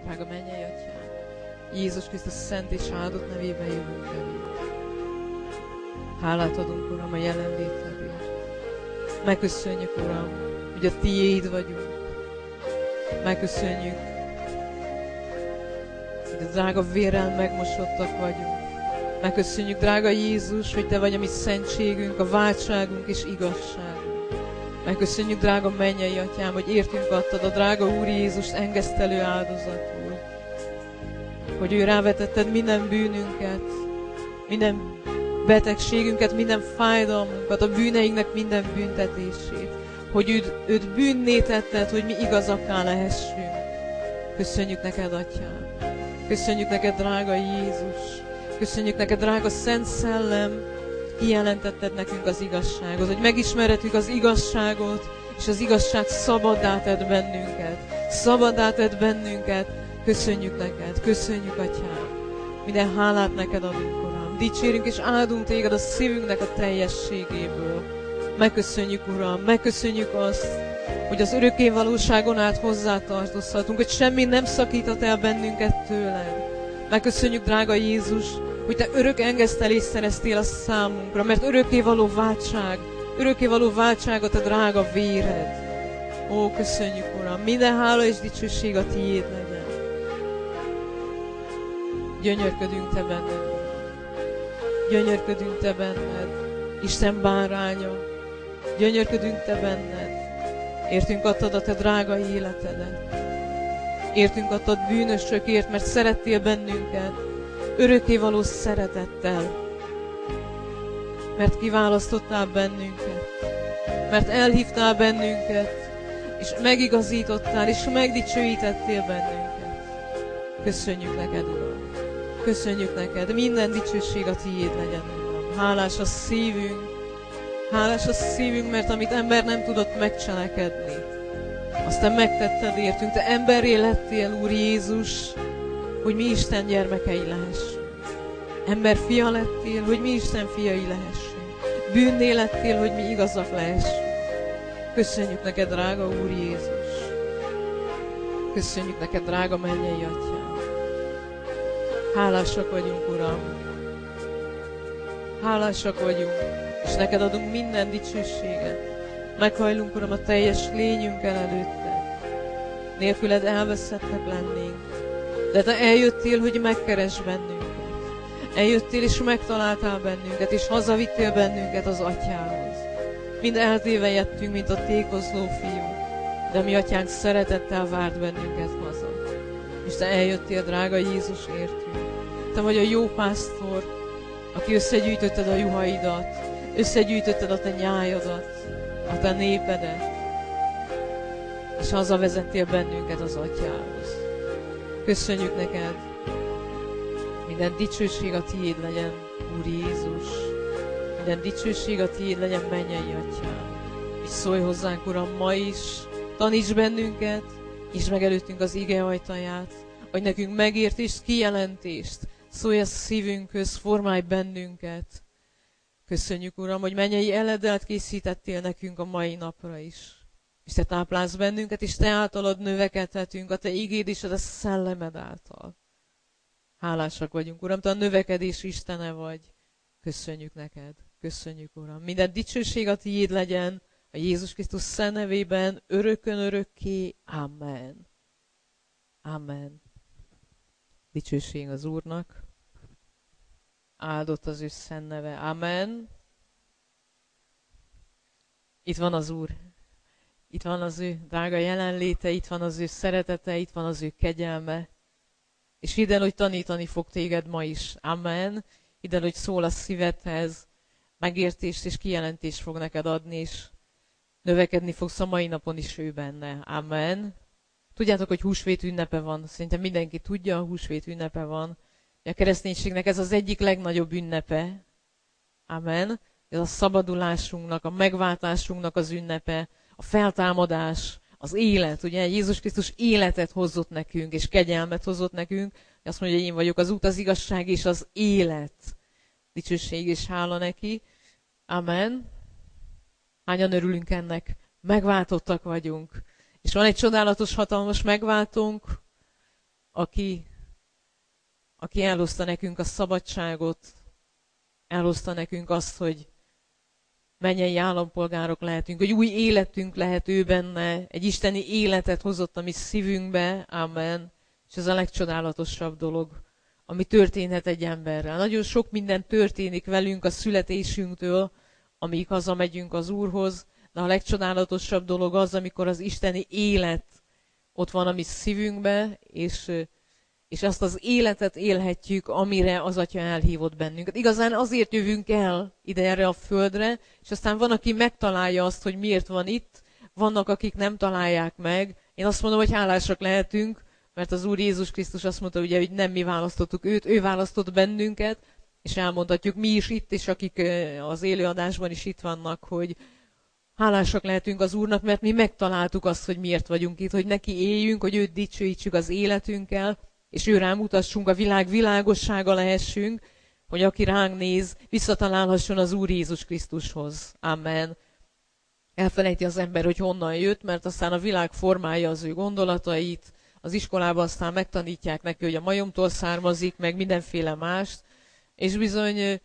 Drága mennyei Atyám, Jézus Krisztus szent és áldott nevében jövünk eléd. Hálát adunk, Uram, a jelenlétedért. Megköszönjük, Uram, hogy a Tiéd vagyunk. Megköszönjük, hogy a drága vérrel megmosottak vagyunk. Megköszönjük, drága Jézus, hogy Te vagy a mi szentségünk, a váltságunk és igazságunk. Megköszönjük, drága mennyei Atyám, hogy értünk adtad a drága Úr Jézust engesztelő áldozatul. Hogy ő rávetetted minden bűnünket, minden betegségünket, minden fájdalmunkat, a bűneinknek minden büntetését. Hogy őt bűnné tetted, hogy mi igazakká lehessünk. Köszönjük neked, Atyám. Köszönjük neked, drága Jézus. Köszönjük neked, drága Szent Szellem, kijelentetted nekünk az igazságot, hogy megismerhetjük az igazságot, és az igazság szabaddá tett bennünket. Szabaddá tett bennünket. Köszönjük neked, köszönjük, Atyám. Minden hálát neked adunk, Uram. Dicsérünk és áldunk téged a szívünknek a teljességéből. Megköszönjük, Uram, megköszönjük azt, hogy az örökké valóságon át hozzátartozhatunk, hogy semmi nem szakíthat el bennünket tőled. Megköszönjük, drága Jézus, hogy Te örök engesztelést szereztél a számunkra, mert örökkévaló váltságot a drága véred. Ó, köszönjük, Uram, minden hála és dicsőség a Tiéd legyen. Gyönyörködünk Te benned, Uram. Gyönyörködünk Te benned, Isten báránya. Gyönyörködünk Te benned. Értünk adtad a Te drága életedet. Értünk adtad bűnösökért, mert szerettél bennünket örökkévaló szeretettel. Mert kiválasztottál bennünket. Mert elhívtál bennünket, és megigazítottál, és megdicsőítettél bennünket. Köszönjük neked, Uram. Köszönjük neked. Minden dicsőség a Tiéd legyen, Uram. Hálás a szívünk, mert amit ember nem tudott megcselekedni, azt Te megtetted értünk. Te emberré lettél, Úr Jézus, hogy mi Isten gyermekei lehessünk. Ember fia lettél, hogy mi Isten fiai lehessünk. Bűnné lettél, hogy mi igazak lehessünk. Köszönjük neked, drága Úr Jézus. Köszönjük neked, drága mennyei Atyám. Hálásak vagyunk, Uram. Hálásak vagyunk, és neked adunk minden dicsőséget. Meghajlunk, Uram, a teljes lényünkkel előtted. Nélküled elveszettek lennénk. De Te eljöttél, hogy megkeresd bennünket. Eljöttél, és megtaláltál bennünket, és hazavittél bennünket az Atyához. Mind eltévejedtünk, mint a tékozló fiú. De mi Atyánk szeretettel várt bennünket haza. És Te eljöttél, drága Jézus, értünk. Te vagy a jó pásztor, aki összegyűjtötted a juhaidat, összegyűjtötted a Te nyájadat, a Te népedet, és hazavezettél bennünket az Atyához. Köszönjük neked, minden dicsőség a Tiéd legyen, Úr Jézus, minden dicsőség a Tiéd legyen, mennyei Atyám. És szólj hozzánk, Uram, ma is, taníts bennünket, és meg előttünk az ige ajtaját, hogy nekünk megértést, kijelentést, szólj a szívünkhöz, formálj bennünket. Köszönjük, Uram, hogy mennyei eledelt készítettél nekünk a mai napra is. És Te táplálsz bennünket, és Te általad növekedhetünk, a Te igéd és a Te szellemed által. Hálásak vagyunk, Uram, Te a növekedés Istene vagy. Köszönjük neked, köszönjük, Uram. Minden dicsőség a Tiéd legyen, a Jézus Krisztus szent nevében, örökön örökké. Amen. Amen. Dicsőség az Úrnak. Áldott az ő szent neve. Amen. Itt van az Úr. Itt van az ő drága jelenléte, itt van az ő szeretete, itt van az ő kegyelme. És hidd el, hogy tanítani fog téged ma is. Amen. Hidd el, hogy szól a szívedhez, megértést és kijelentést fog neked adni, és növekedni fogsz a mai napon is ő benne. Amen. Tudjátok, hogy húsvét ünnepe van. Szerintem mindenki tudja, a húsvét ünnepe van. A kereszténységnek ez az egyik legnagyobb ünnepe. Amen. Ez a szabadulásunknak, a megváltásunknak az ünnepe, a feltámadás, az élet. Ugye Jézus Krisztus életet hozott nekünk, és kegyelmet hozott nekünk. Azt mondja, hogy én vagyok az út, az igazság és az élet. Dicsőség és hála neki. Amen. Hányan örülünk ennek? Megváltottak vagyunk. És van egy csodálatos, hatalmas megváltónk, aki elhozta nekünk a szabadságot, elhozta nekünk azt, hogy mennyei állampolgárok lehetünk, hogy új életünk lehet ő benne, egy isteni életet hozott a mi szívünkbe, amen. És ez a legcsodálatosabb dolog, ami történhet egy emberrel. Nagyon sok minden történik velünk a születésünktől, amíg hazamegyünk az Úrhoz, de a legcsodálatosabb dolog az, amikor az isteni élet ott van a mi szívünkbe, és azt az életet élhetjük, amire az Atya elhívott bennünket. Igazán azért jövünk el ide erre a földre, és aztán van, aki megtalálja azt, hogy miért van itt, vannak, akik nem találják meg. Én azt mondom, hogy hálásak lehetünk, mert az Úr Jézus Krisztus azt mondta, ugye, hogy nem mi választottuk őt, ő választott bennünket, és elmondhatjuk mi is itt, és akik az élőadásban is itt vannak, hogy hálásak lehetünk az Úrnak, mert mi megtaláltuk azt, hogy miért vagyunk itt, hogy neki éljünk, hogy őt dicsőítsük az életünkkel, és ő rámutassunk, a világ világossága lehessünk, hogy aki ránk néz, visszatalálhasson az Úr Jézus Krisztushoz. Amen. Elfelejti az ember, hogy honnan jött, mert aztán a világ formálja az ő gondolatait, az iskolában aztán megtanítják neki, hogy a majomtól származik, meg mindenféle mást, és bizony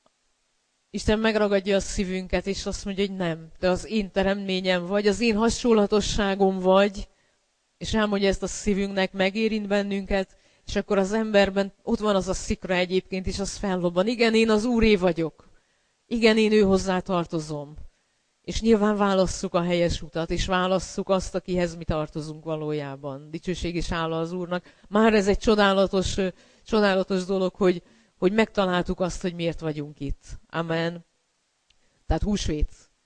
Isten megragadja a szívünket, és azt mondja, hogy nem, te az én teremtményem vagy, az én hasonlatosságom vagy, és elmondja ezt a szívünknek, megérint bennünket, és akkor az emberben ott van az a szikra egyébként, és az fellobban. Igen, én az Úré vagyok. Igen, én ő hozzá tartozom. És nyilván válasszuk a helyes utat, és válasszuk azt, akihez mi tartozunk valójában. Dicsőség és hála az Úrnak. Már ez egy csodálatos dolog, hogy megtaláltuk azt, hogy miért vagyunk itt. Amen. Tehát húsvét.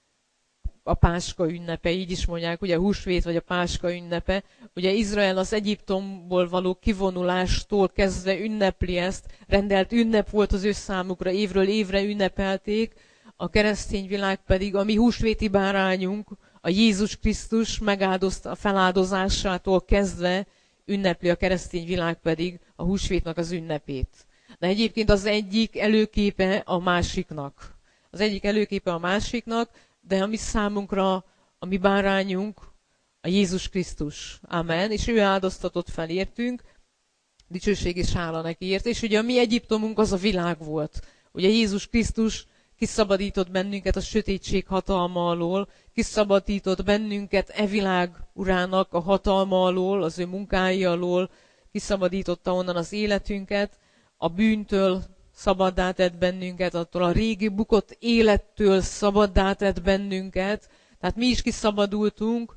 A Páska ünnepe, így is mondják, ugye húsvét vagy a Páska ünnepe. Ugye Izrael az Egyiptomból való kivonulástól kezdve ünnepli ezt, rendelt ünnep volt az ő számukra, évről évre ünnepelték, a keresztény világ pedig a mi húsvéti bárányunk, a Jézus Krisztus megáldozta a feláldozásától kezdve ünnepli a keresztény világ pedig a húsvétnak az ünnepét. De egyébként az egyik előképe a másiknak. Az egyik előképe a másiknak, de a mi számunkra, a mi bárányunk, a Jézus Krisztus. Amen. És ő áldoztatott fel értünk, dicsőség és hála neki ért. És ugye a mi Egyiptomunk az a világ volt. Ugye Jézus Krisztus kiszabadított bennünket a sötétség hatalma alól, kiszabadított bennünket e világ urának a hatalma alól, az ő munkái alól, kiszabadította onnan az életünket, a bűntől szabaddá tett bennünket, attól a régi bukott élettől szabaddá tett bennünket, tehát mi is kiszabadultunk,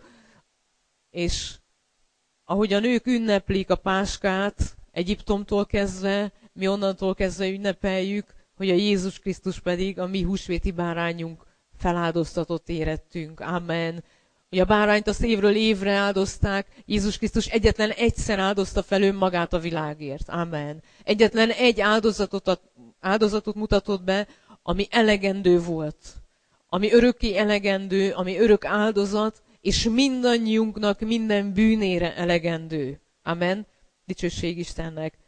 és ahogy a nők ünneplik a Páskát, Egyiptomtól kezdve, mi onnantól kezdve ünnepeljük, hogy a Jézus Krisztus pedig a mi húsvéti bárányunk feláldoztatott érettünk. Amen. Hogy a bárányt azt évről évre áldozták, Jézus Krisztus egyetlen egyszer áldozta fel önmagát a világért. Amen. Egyetlen egy áldozatot mutatott be, ami elegendő volt. Ami örökké elegendő, ami örök áldozat, és mindannyiunknak minden bűnére elegendő. Amen. Dicsőség Istennek.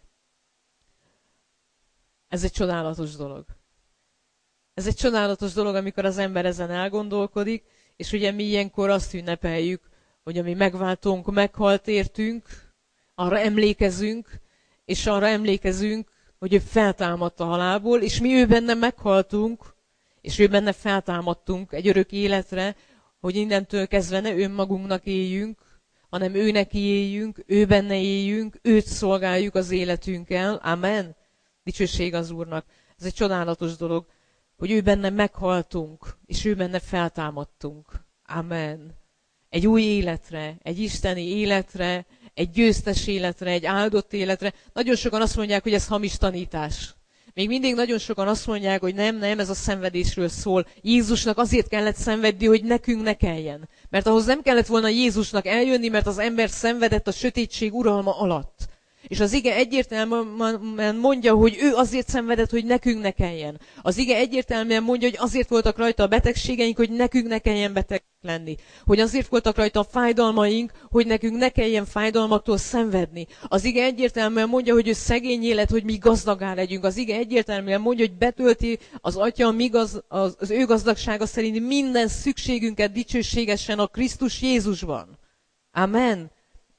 Ez egy csodálatos dolog. Ez egy csodálatos dolog, amikor az ember ezen elgondolkodik, és ugye mi ilyenkor azt ünnepeljük, hogy a mi megváltónk meghalt értünk, arra emlékezünk, és arra emlékezünk, hogy ő feltámadt a halálból, és mi ő benne meghaltunk, és ő benne feltámadtunk egy örök életre, hogy innentől kezdve ne önmagunknak éljünk, hanem ő neki éljünk, ő benne éljünk, őt szolgáljuk az életünkkel. Amen. Dicsőség az Úrnak. Ez egy csodálatos dolog, hogy ő benne meghaltunk, és ő benne feltámadtunk. Amen. Egy új életre, egy isteni életre, egy győztes életre, egy áldott életre. Nagyon sokan azt mondják, hogy ez hamis tanítás. Még mindig nagyon sokan azt mondják, hogy nem, ez a szenvedésről szól. Jézusnak azért kellett szenvedni, hogy nekünk ne kelljen. Mert ahhoz nem kellett volna Jézusnak eljönni, mert az ember szenvedett a sötétség uralma alatt. És az ige egyértelműen mondja, hogy ő azért szenvedett, hogy nekünk ne kelljen. Az ige egyértelműen mondja, hogy azért voltak rajta a betegségeink, hogy nekünk ne kelljen beteg lenni. Hogy azért voltak rajta a fájdalmaink, hogy nekünk ne kelljen fájdalmaktól szenvedni. Az ige egyértelműen mondja, hogy ő szegény élet, hogy mi gazdagá legyünk. Az ige egyértelműen mondja, hogy betölti az Atya az ő gazdagsága szerint minden szükségünket dicsőségesen a Krisztus Jézusban. Amen.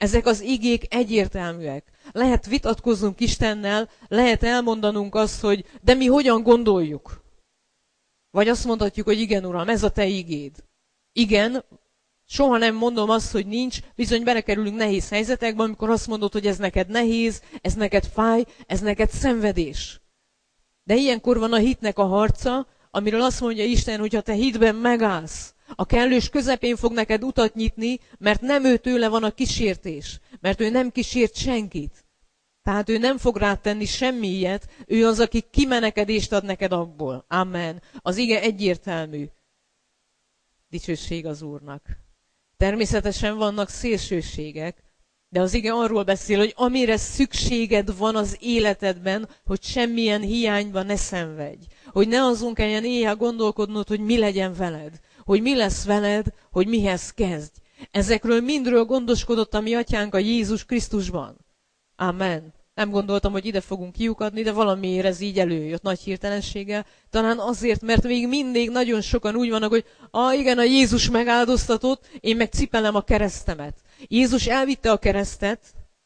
Ezek az igék egyértelműek. Lehet vitatkoznunk Istennel, lehet elmondanunk azt, hogy de mi hogyan gondoljuk. Vagy azt mondhatjuk, hogy igen, Uram, ez a te igéd. Igen, soha nem mondom azt, hogy nincs, bizony belekerülünk nehéz helyzetekbe, amikor azt mondod, hogy ez neked nehéz, ez neked fáj, ez neked szenvedés. De ilyenkor van a hitnek a harca, amiről azt mondja Isten, hogy ha te hitben megállsz, a kellős közepén fog neked utat nyitni, mert nem ő tőle van a kísértés, mert ő nem kísért senkit. Tehát ő nem fog rád tenni semmi ilyet, ő az, aki kimenekedést ad neked abból. Amen. Az ige egyértelmű. Dicsőség az Úrnak. Természetesen vannak szélsőségek, de az ige arról beszél, hogy amire szükséged van az életedben, hogy semmilyen hiányban ne szenvedj. Hogy ne azon kelljen éjjel gondolkodnod, hogy mi legyen veled. Hogy mi lesz veled, hogy mihez kezdj. Ezekről mindről gondoskodott a mi atyánk a Jézus Krisztusban. Amen. Nem gondoltam, hogy ide fogunk kiukadni, de valamiért ez így előjött nagy hirtelenséggel. Talán azért, mert még mindig nagyon sokan úgy vannak, hogy igen, a Jézus megáldoztatott, én meg cipelem a keresztemet. Jézus elvitte a keresztet.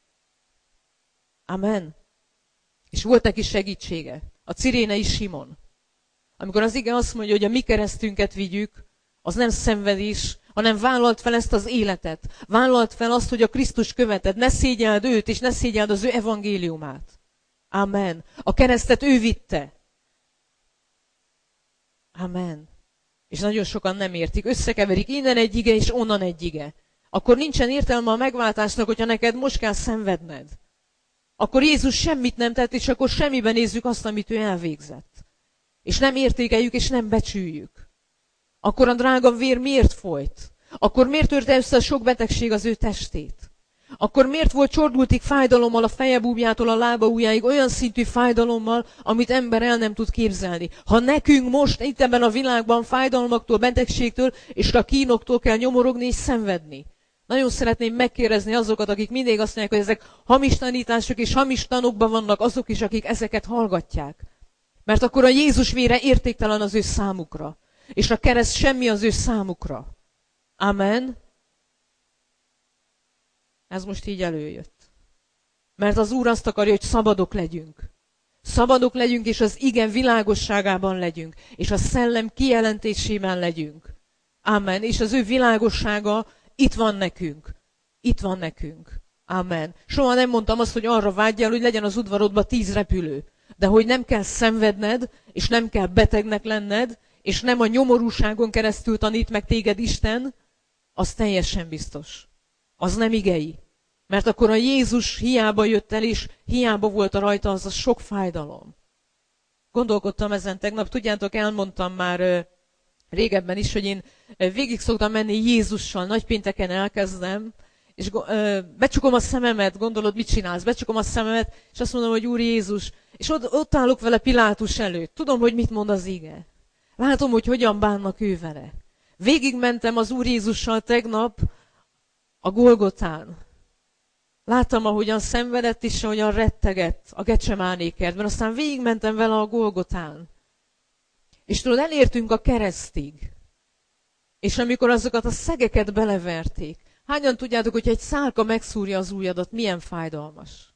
Amen. És volt neki segítsége. A cirénei Simon. Amikor az ige azt mondja, hogy a mi keresztünket vigyük, az nem szenvedés, hanem vállalt fel ezt az életet. Vállalt fel azt, hogy a Krisztus követed. Ne szégyeld őt, és ne szégyeld az ő evangéliumát. Amen. A keresztet ő vitte. Amen. És nagyon sokan nem értik. Összekeverik innen egy ige, és onnan egy ige. Akkor nincsen értelme a megváltásnak, hogyha neked most kell szenvedned. Akkor Jézus semmit nem tett, és akkor semmiben nézzük azt, amit ő elvégzett. És nem értékeljük, és nem becsüljük. Akkor a drága vér miért folyt? Akkor miért törte össze a sok betegség az ő testét? Akkor miért volt csordultig fájdalommal a feje búbjától a lába ujjáig, olyan szintű fájdalommal, amit ember el nem tud képzelni? Ha nekünk most itt ebben a világban fájdalmaktól, betegségtől és a kínoktól kell nyomorogni és szenvedni. Nagyon szeretném megkérdezni azokat, akik mindig azt mondják, hogy ezek hamis tanítások és hamis tanokban vannak, azok is, akik ezeket hallgatják. Mert akkor a Jézus vére értéktelen az ő számukra. És a kereszt semmi az ő számukra. Amen. Ez most így előjött. Mert az Úr azt akarja, hogy szabadok legyünk. Szabadok legyünk, és az igen világosságában legyünk. És a szellem kijelentésében legyünk. Amen. És az ő világossága itt van nekünk. Itt van nekünk. Amen. Soha nem mondtam azt, hogy arra vágyjál, hogy legyen az udvarodban 10 repülő. De hogy nem kell szenvedned, és nem kell betegnek lenned, és nem a nyomorúságon keresztül tanít meg téged Isten, az teljesen biztos. Az nem igei. Mert akkor a Jézus hiába jött el, és hiába volt a rajta az a sok fájdalom. Gondolkodtam ezen tegnap, tudjátok, elmondtam már régebben is, hogy én végig szoktam menni Jézussal, nagypénteken elkezdem, és becsukom a szememet, gondolod, mit csinálsz? Becsukom a szememet, és azt mondom, hogy Úr Jézus, és ott állok vele Pilátus előtt. Tudom, hogy mit mond az ige. Látom, hogy hogyan bánnak ő vele. Végigmentem az Úr Jézussal tegnap a Golgotán. Láttam, ahogyan szenvedett és ahogyan rettegett a Gecsemáné kertben. Aztán végigmentem vele a Golgotán. És tudod, elértünk a keresztig. És amikor azokat a szegeket beleverték, hányan tudjátok, hogy egy szálka megszúrja az ujjadat, milyen fájdalmas?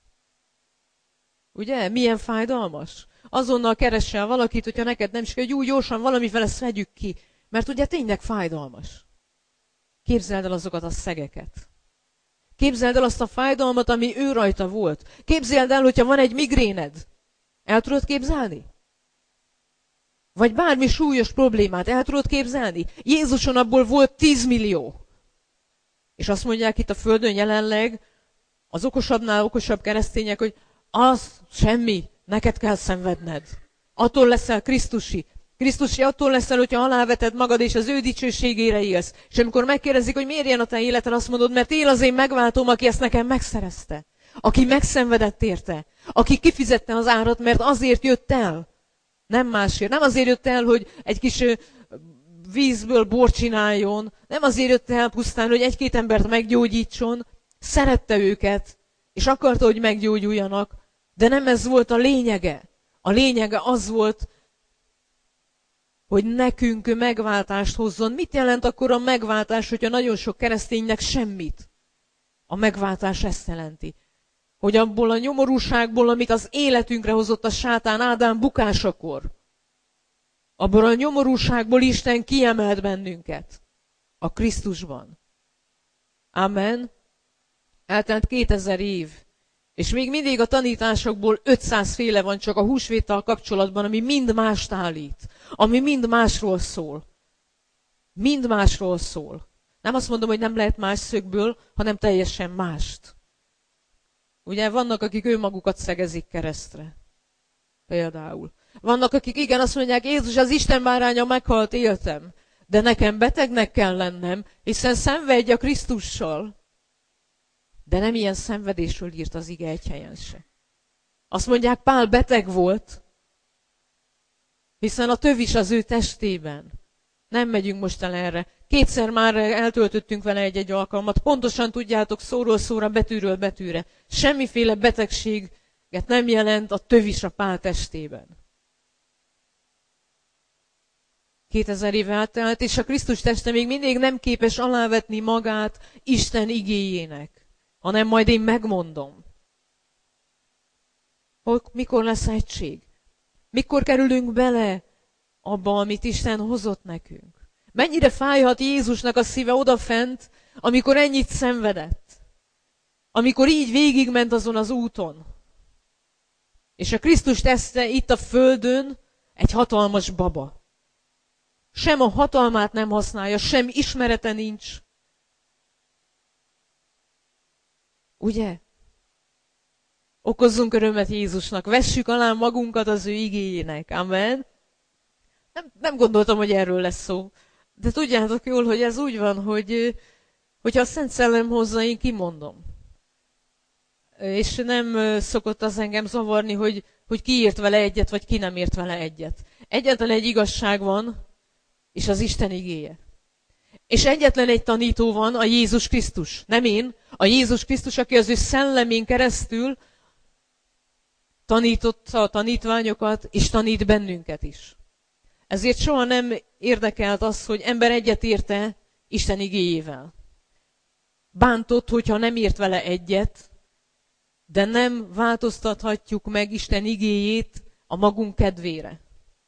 Ugye? Milyen fájdalmas? Azonnal keresel valakit, hogyha neked nem sikerül, hogy úgy gyorsan valamifele vegyük ki. Mert ugye tényleg fájdalmas. Képzeld el azokat a szegeket. Képzeld el azt a fájdalmat, ami ő rajta volt. Képzeld el, hogyha van egy migréned. El tudod képzelni? Vagy bármi súlyos problémát el tudod képzelni? Jézuson abból volt 10 millió. És azt mondják itt a földön jelenleg az okosabbnál okosabb keresztények, hogy az semmi, neked kell szenvedned. Attól leszel Krisztusi. Krisztusi attól leszel, hogyha aláveted magad, és az ő dicsőségére élsz. És amikor megkérdezik, hogy miért ilyen a te életed, azt mondod, mert él az én megváltom, aki ezt nekem megszerezte. Aki megszenvedett érte. Aki kifizette az árat, mert azért jött el. Nem másért. Nem azért jött el, hogy egy kis vízből bort csináljon. Nem azért jött el pusztán, hogy egy-két embert meggyógyítson. Szerette őket, és akarta, hogy meggyógyuljanak. De nem ez volt a lényege. A lényege az volt, hogy nekünk megváltást hozzon. Mit jelent akkor a megváltás, hogyha nagyon sok kereszténynek semmit? A megváltás ezt jelenti. Hogy abból a nyomorúságból, amit az életünkre hozott a sátán Ádám bukásakor, abból a nyomorúságból Isten kiemelt bennünket. A Krisztusban. Amen. Eltelt 2000 év. És még mindig a tanításokból 500 féle van csak a húsvéttal kapcsolatban, ami mind mást állít. Ami mind másról szól. Mind másról szól. Nem azt mondom, hogy nem lehet más szögből, hanem teljesen mást. Ugye vannak, akik önmagukat szegezik keresztre. Például. Vannak, akik igen, azt mondják, Jézus az Isten báránya, meghalt, éltem. De nekem betegnek kell lennem, hiszen szenvedj a Krisztussal. De nem ilyen szenvedésről írt az ige egy helyen se. Azt mondják, Pál beteg volt, hiszen a töv is az ő testében. Nem megyünk most el erre. 2-szer már eltöltöttünk vele egy alkalmat. Pontosan tudjátok, szóról szóra, betűről betűre. Semmiféle betegséget nem jelent a töv is a Pál testében. 2000 év eltelt, és a Krisztus teste még mindig nem képes alávetni magát Isten igéjének, hanem majd én megmondom. Mikor lesz egység? Mikor kerülünk bele abba, amit Isten hozott nekünk? Mennyire fájhat Jézusnak a szíve odafent, amikor ennyit szenvedett? Amikor így végigment azon az úton? És a Krisztus teste itt a földön egy hatalmas baba. Sem a hatalmát nem használja, sem ismerete nincs. Ugye? Okozzunk örömet Jézusnak, vessük alá magunkat az ő igéjének. Amen. Nem gondoltam, hogy erről lesz szó. De tudjátok jól, hogy ez úgy van, hogyha a Szent Szellem hozza, én kimondom. És nem szokott az engem zavarni, hogy ki írt vele egyet, vagy ki nem írt vele egyet. Egyetlen egy igazság van, és az Isten igéje. És egyetlen egy tanító van, a Jézus Krisztus. Nem én, a Jézus Krisztus, aki az ő szellemén keresztül tanította a tanítványokat, és tanít bennünket is. Ezért soha nem érdekelt az, hogy ember egyet érte Isten igéjével. Bántott, hogyha nem ért vele egyet, de nem változtathatjuk meg Isten igéjét a magunk kedvére.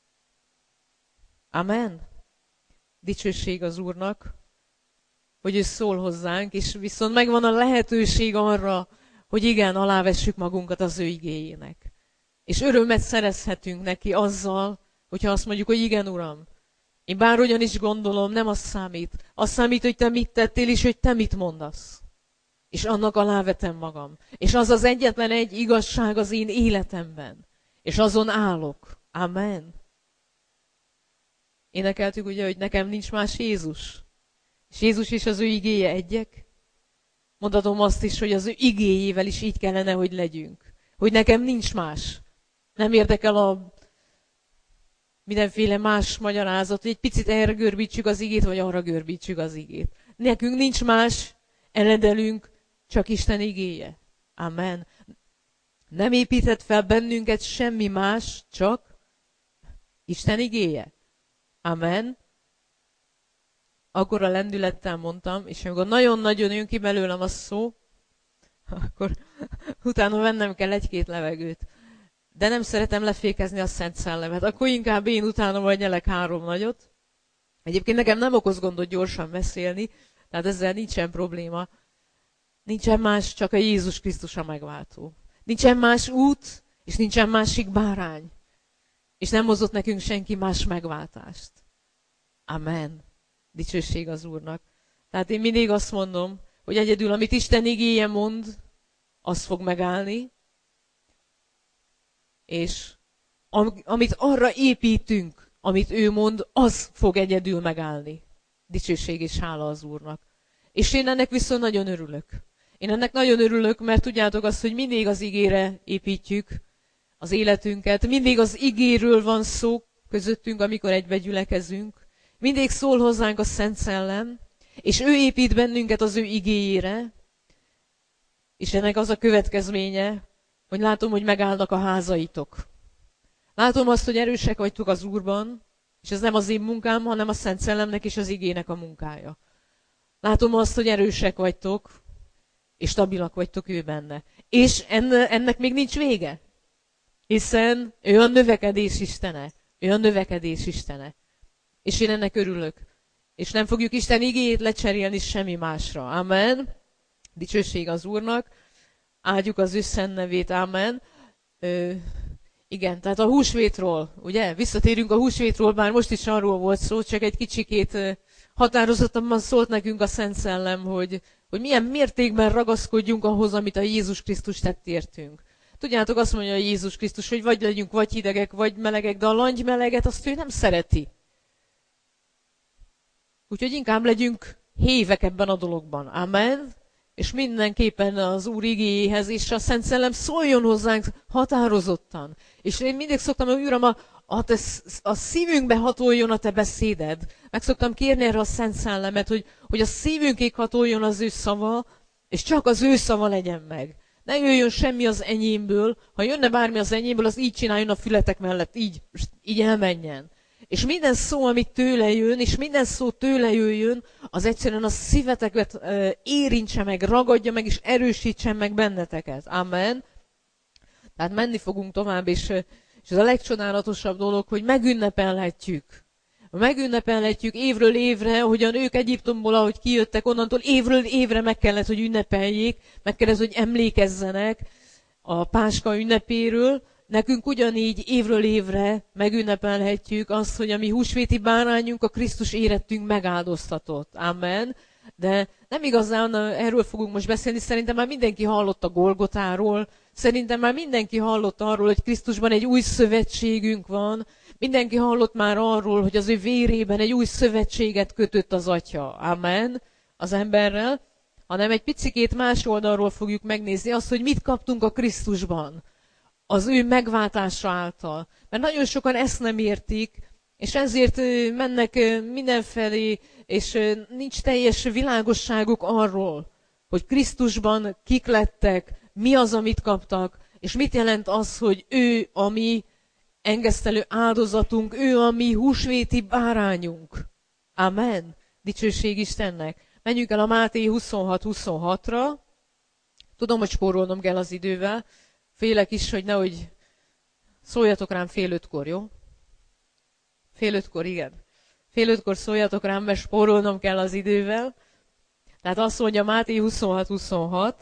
Amen. Dicsőség az Úrnak, hogy ő szól hozzánk, és viszont megvan a lehetőség arra, hogy igen, alávessük magunkat az ő igéjének. És örömet szerezhetünk neki azzal, hogyha azt mondjuk, hogy igen, Uram, én bárhogyan is gondolom, nem az számít. Az számít, hogy te mit tettél, és hogy te mit mondasz. És annak alávetem magam. És az az egyetlen egy igazság az én életemben. És azon állok. Amen. Énekeltük ugye, hogy nekem nincs más Jézus. És Jézus és az ő igéje egyek. Mondhatom azt is, hogy az ő igéjével is így kellene, hogy legyünk. Hogy nekem nincs más. Nem érdekel a mindenféle más magyarázat, hogy egy picit erre görbítsük az igét, vagy arra görbítsük az igét. Nekünk nincs más eledelünk, csak Isten igéje. Amen. Nem épített fel bennünket semmi más, csak Isten igéje. Amen. Akkor a lendülettel mondtam, és amikor nagyon-nagyon jön ki belőlem a szó, akkor utána vennem kell egy-két levegőt. De nem szeretem lefékezni a Szent Szellemet. Akkor inkább én utána majd nyelek 3 nagyot. Egyébként nekem nem okoz gondot gyorsan beszélni, tehát ezzel nincsen probléma. Nincsen más, csak a Jézus Krisztus a megváltó. Nincsen más út, és nincsen másik bárány. És nem hozott nekünk senki más megváltást. Amen. Dicsőség az Úrnak. Tehát én mindig azt mondom, hogy egyedül, amit Isten igéje mond, az fog megállni, és amit arra építünk, amit ő mond, az fog egyedül megállni. Dicsőség és hála az Úrnak. És én ennek viszont nagyon örülök. Én ennek nagyon örülök, mert tudjátok azt, hogy mindig az igére építjük az életünket. Mindig az igéről van szó közöttünk, amikor egybe gyülekezünk. Mindig szól hozzánk a Szent Szellem, és ő épít bennünket az ő igéjére. És ennek az a következménye, hogy látom, hogy megállnak a házaitok. Látom azt, hogy erősek vagytok az Úrban, és ez nem az én munkám, hanem a Szent Szellemnek és az igének a munkája. Látom azt, hogy erősek vagytok, és stabilak vagytok ő benne. És ennek még nincs vége. Hiszen ő a növekedés istene. Ő a növekedés istene. És én ennek örülök. És nem fogjuk Isten igéjét lecserélni semmi másra. Amen. Dicsőség az Úrnak. Áldjuk az ő szent nevét. Amen. Igen, tehát a húsvétról, ugye? Visszatérünk a húsvétról, bár most is arról volt szó, csak egy kicsikét határozottabban szólt nekünk a Szent Szellem, hogy milyen mértékben ragaszkodjunk ahhoz, amit a Jézus Krisztus tett értünk. Tudjátok, azt mondja a Jézus Krisztus, hogy vagy legyünk vagy hidegek, vagy melegek, de a langymeleget azt ő nem szereti. Úgyhogy inkább legyünk hévek ebben a dologban. Amen. És mindenképpen az Úr igéjéhez, és a Szent Szellem szóljon hozzánk határozottan. És én mindig szoktam, hogy Uram, a szívünkbe hatoljon a te beszéded. Meg szoktam kérni erre a Szent Szellemet, hogy a szívünkig hatoljon az ő szava, és csak az ő szava legyen meg. Ne jöjjön semmi az enyémből, ha jönne bármi az enyémből, az így csináljon a fületek mellett, így elmenjen. És minden szó, amit tőle jön, és minden szó tőle jöjjön, az egyszerűen a szíveteket érintse meg, ragadja meg, és erősítsen meg benneteket. Amen. Tehát menni fogunk tovább, és ez a legcsodálatosabb dolog, hogy megünnepelhetjük. Megünnepelhetjük évről évre, hogyan ők Egyiptomból, ahogy kijöttek onnantól, évről évre meg kellett, hogy ünnepeljék, meg kellett, hogy emlékezzenek a Páska ünnepéről. Nekünk ugyanígy évről évre megünnepelhetjük azt, hogy a mi húsvéti bárányunk, a Krisztus érettünk megáldoztatott. Amen. De nem igazán erről fogunk most beszélni, szerintem már mindenki hallott a Golgotáról, szerintem már mindenki hallott arról, hogy Krisztusban egy új szövetségünk van, mindenki hallott már arról, hogy az ő vérében egy új szövetséget kötött az Atya. Amen. Az emberrel, hanem egy picikét más oldalról fogjuk megnézni azt, hogy mit kaptunk a Krisztusban. Az ő megváltása által. Mert nagyon sokan ezt nem értik, és ezért mennek mindenfelé, és nincs teljes világosságuk arról, hogy Krisztusban kik lettek, mi az, amit kaptak, és mit jelent az, hogy ő a mi engesztelő áldozatunk, ő a mi húsvéti bárányunk. Amen. Dicsőség Istennek. Menjünk el a Máté 26-26-ra. Tudom, hogy spórolnom kell az idővel. Félek is, hogy nehogy szóljatok rám 4:30, jó? 4:30, igen. 4:30 szóljatok rám, mert spórolnom kell az idővel. Tehát azt mondja Máté 26-26,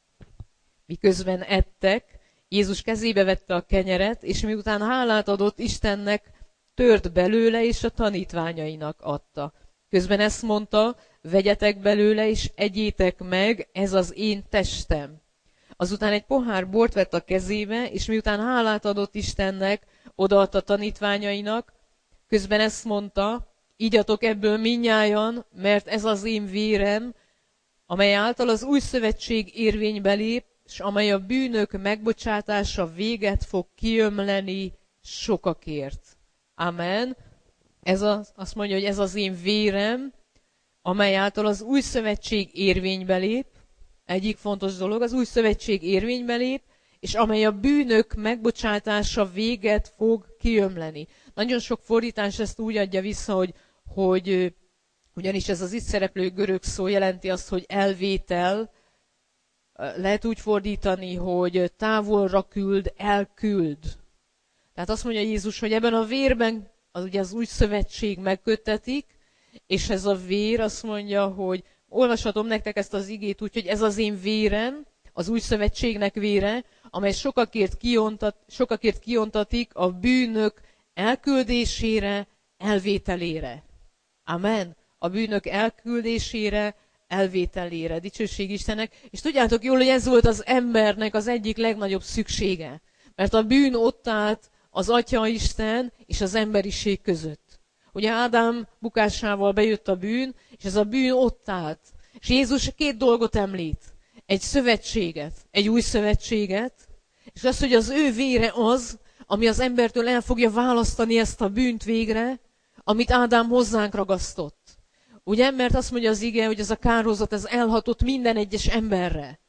miközben ettek, Jézus kezébe vette a kenyeret, és miután hálát adott Istennek, tört belőle, és a tanítványainak adta. Közben ezt mondta, vegyetek belőle, és egyétek meg, ez az én testem. Azután egy pohár bort vett a kezébe, és miután hálát adott Istennek, odaadta tanítványainak, közben ezt mondta, igyatok ebből mindnyájan, mert ez az én vérem, amely által az új szövetség érvénybe lép, és amely a bűnök megbocsátása véget fog kiömleni sokakért. Amen. Azt mondja, hogy ez az én vérem, amely által az új szövetség érvénybe lép. Egyik fontos dolog, az új szövetség érvénybe lép, és amely a bűnök megbocsátása véget fog kiömleni. Nagyon sok fordítás ezt úgy adja vissza, hogy ugyanis ez az itt szereplő görög szó jelenti azt, hogy elvétel, lehet úgy fordítani, hogy távolra küld, elküld. Tehát azt mondja Jézus, hogy ebben a vérben ugye az új szövetség megköttetik, és ez a vér azt mondja, hogy olvashatom nektek ezt az igét úgy, hogy ez az én vérem, az új szövetségnek vére, amely sokakért kiontatik a bűnök elküldésére, elvételére. Amen. A bűnök elküldésére, elvételére. Dicsőség Istennek. És tudjátok jól, hogy ez volt az embernek az egyik legnagyobb szüksége. Mert a bűn ott állt az Atya Isten és az emberiség között. Ugye Ádám bukásával bejött a bűn, és ez a bűn ott állt. És Jézus 2 dolgot említ. Egy szövetséget, egy új szövetséget, és az, hogy az ő vére az, ami az embertől el fogja választani ezt a bűnt végre, amit Ádám hozzánk ragasztott. Ugye, mert azt mondja az ige, hogy ez a kárhozat, ez elhatott minden egyes emberre.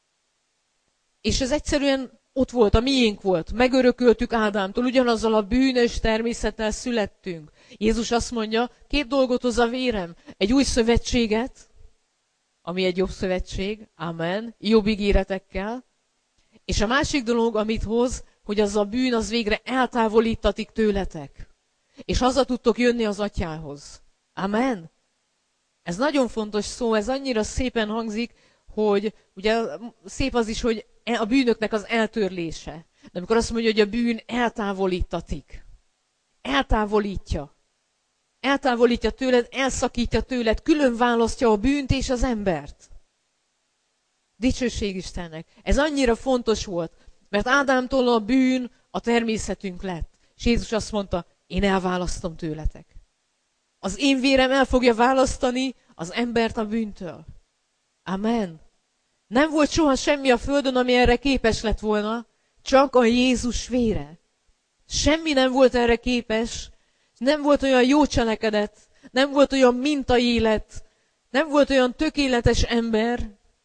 És ez egyszerűen ott volt, a miénk volt. Megörököltük Ádámtól, ugyanazzal a bűnös természettel születtünk. Jézus azt mondja, 2 dolgot hoz a vérem. Egy új szövetséget, ami egy jobb szövetség, amen, jobb ígéretekkel, és a másik dolog, amit hoz, hogy az a bűn az végre eltávolítatik tőletek, és haza tudtok jönni az atyához. Amen. Ez nagyon fontos szó, ez annyira szépen hangzik, hogy ugye szép az is, hogy a bűnöknek az eltörlése. De amikor azt mondja, hogy a bűn eltávolítatik, eltávolítja tőled, elszakítja tőled, külön választja a bűnt és az embert. Dicsőség Istennek. Ez annyira fontos volt, mert Ádámtól a bűn a természetünk lett. És Jézus azt mondta, én elválasztom tőletek. Az én vérem el fogja választani az embert a bűntől. Amen. Nem volt soha semmi a földön, ami erre képes lett volna, csak a Jézus vére. Semmi nem volt erre képes, nem volt olyan jó cselekedet, nem volt olyan mintaélet, nem volt olyan tökéletes ember,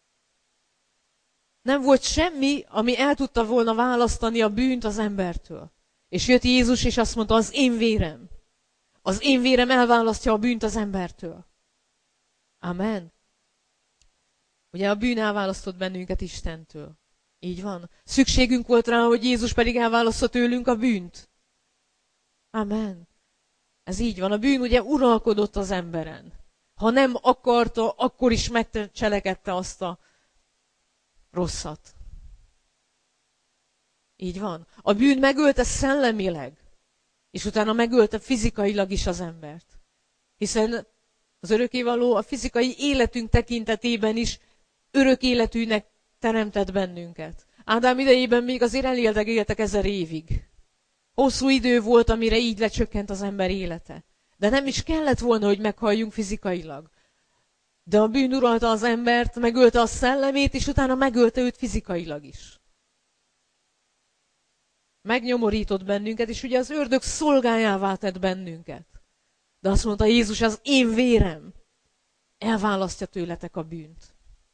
nem volt semmi, ami el tudta volna választani a bűnt az embertől. És jött Jézus, és azt mondta, az én vérem elválasztja a bűnt az embertől. Amen. Ugye a bűn elválasztott bennünket Istentől. Így van. Szükségünk volt rá, hogy Jézus pedig elválasztott tőlünk a bűnt. Amen. Ez így van. A bűn ugye uralkodott az emberen. Ha nem akarta, akkor is megcselekedte azt a rosszat. Így van. A bűn megölte szellemileg, és utána megölte fizikailag is az embert. Hiszen az örökkévaló a fizikai életünk tekintetében is örök életűnek teremtett bennünket. Ádám idejében még azért éltek 1000 évig. Hosszú idő volt, amire így lecsökkent az ember élete. De nem is kellett volna, hogy meghalljunk fizikailag. De a bűn uralta az embert, megölte a szellemét, és utána megölte őt fizikailag is. Megnyomorított bennünket, és ugye az ördög szolgájává tett bennünket. De azt mondta Jézus, az én vérem elválasztja tőletek a bűnt.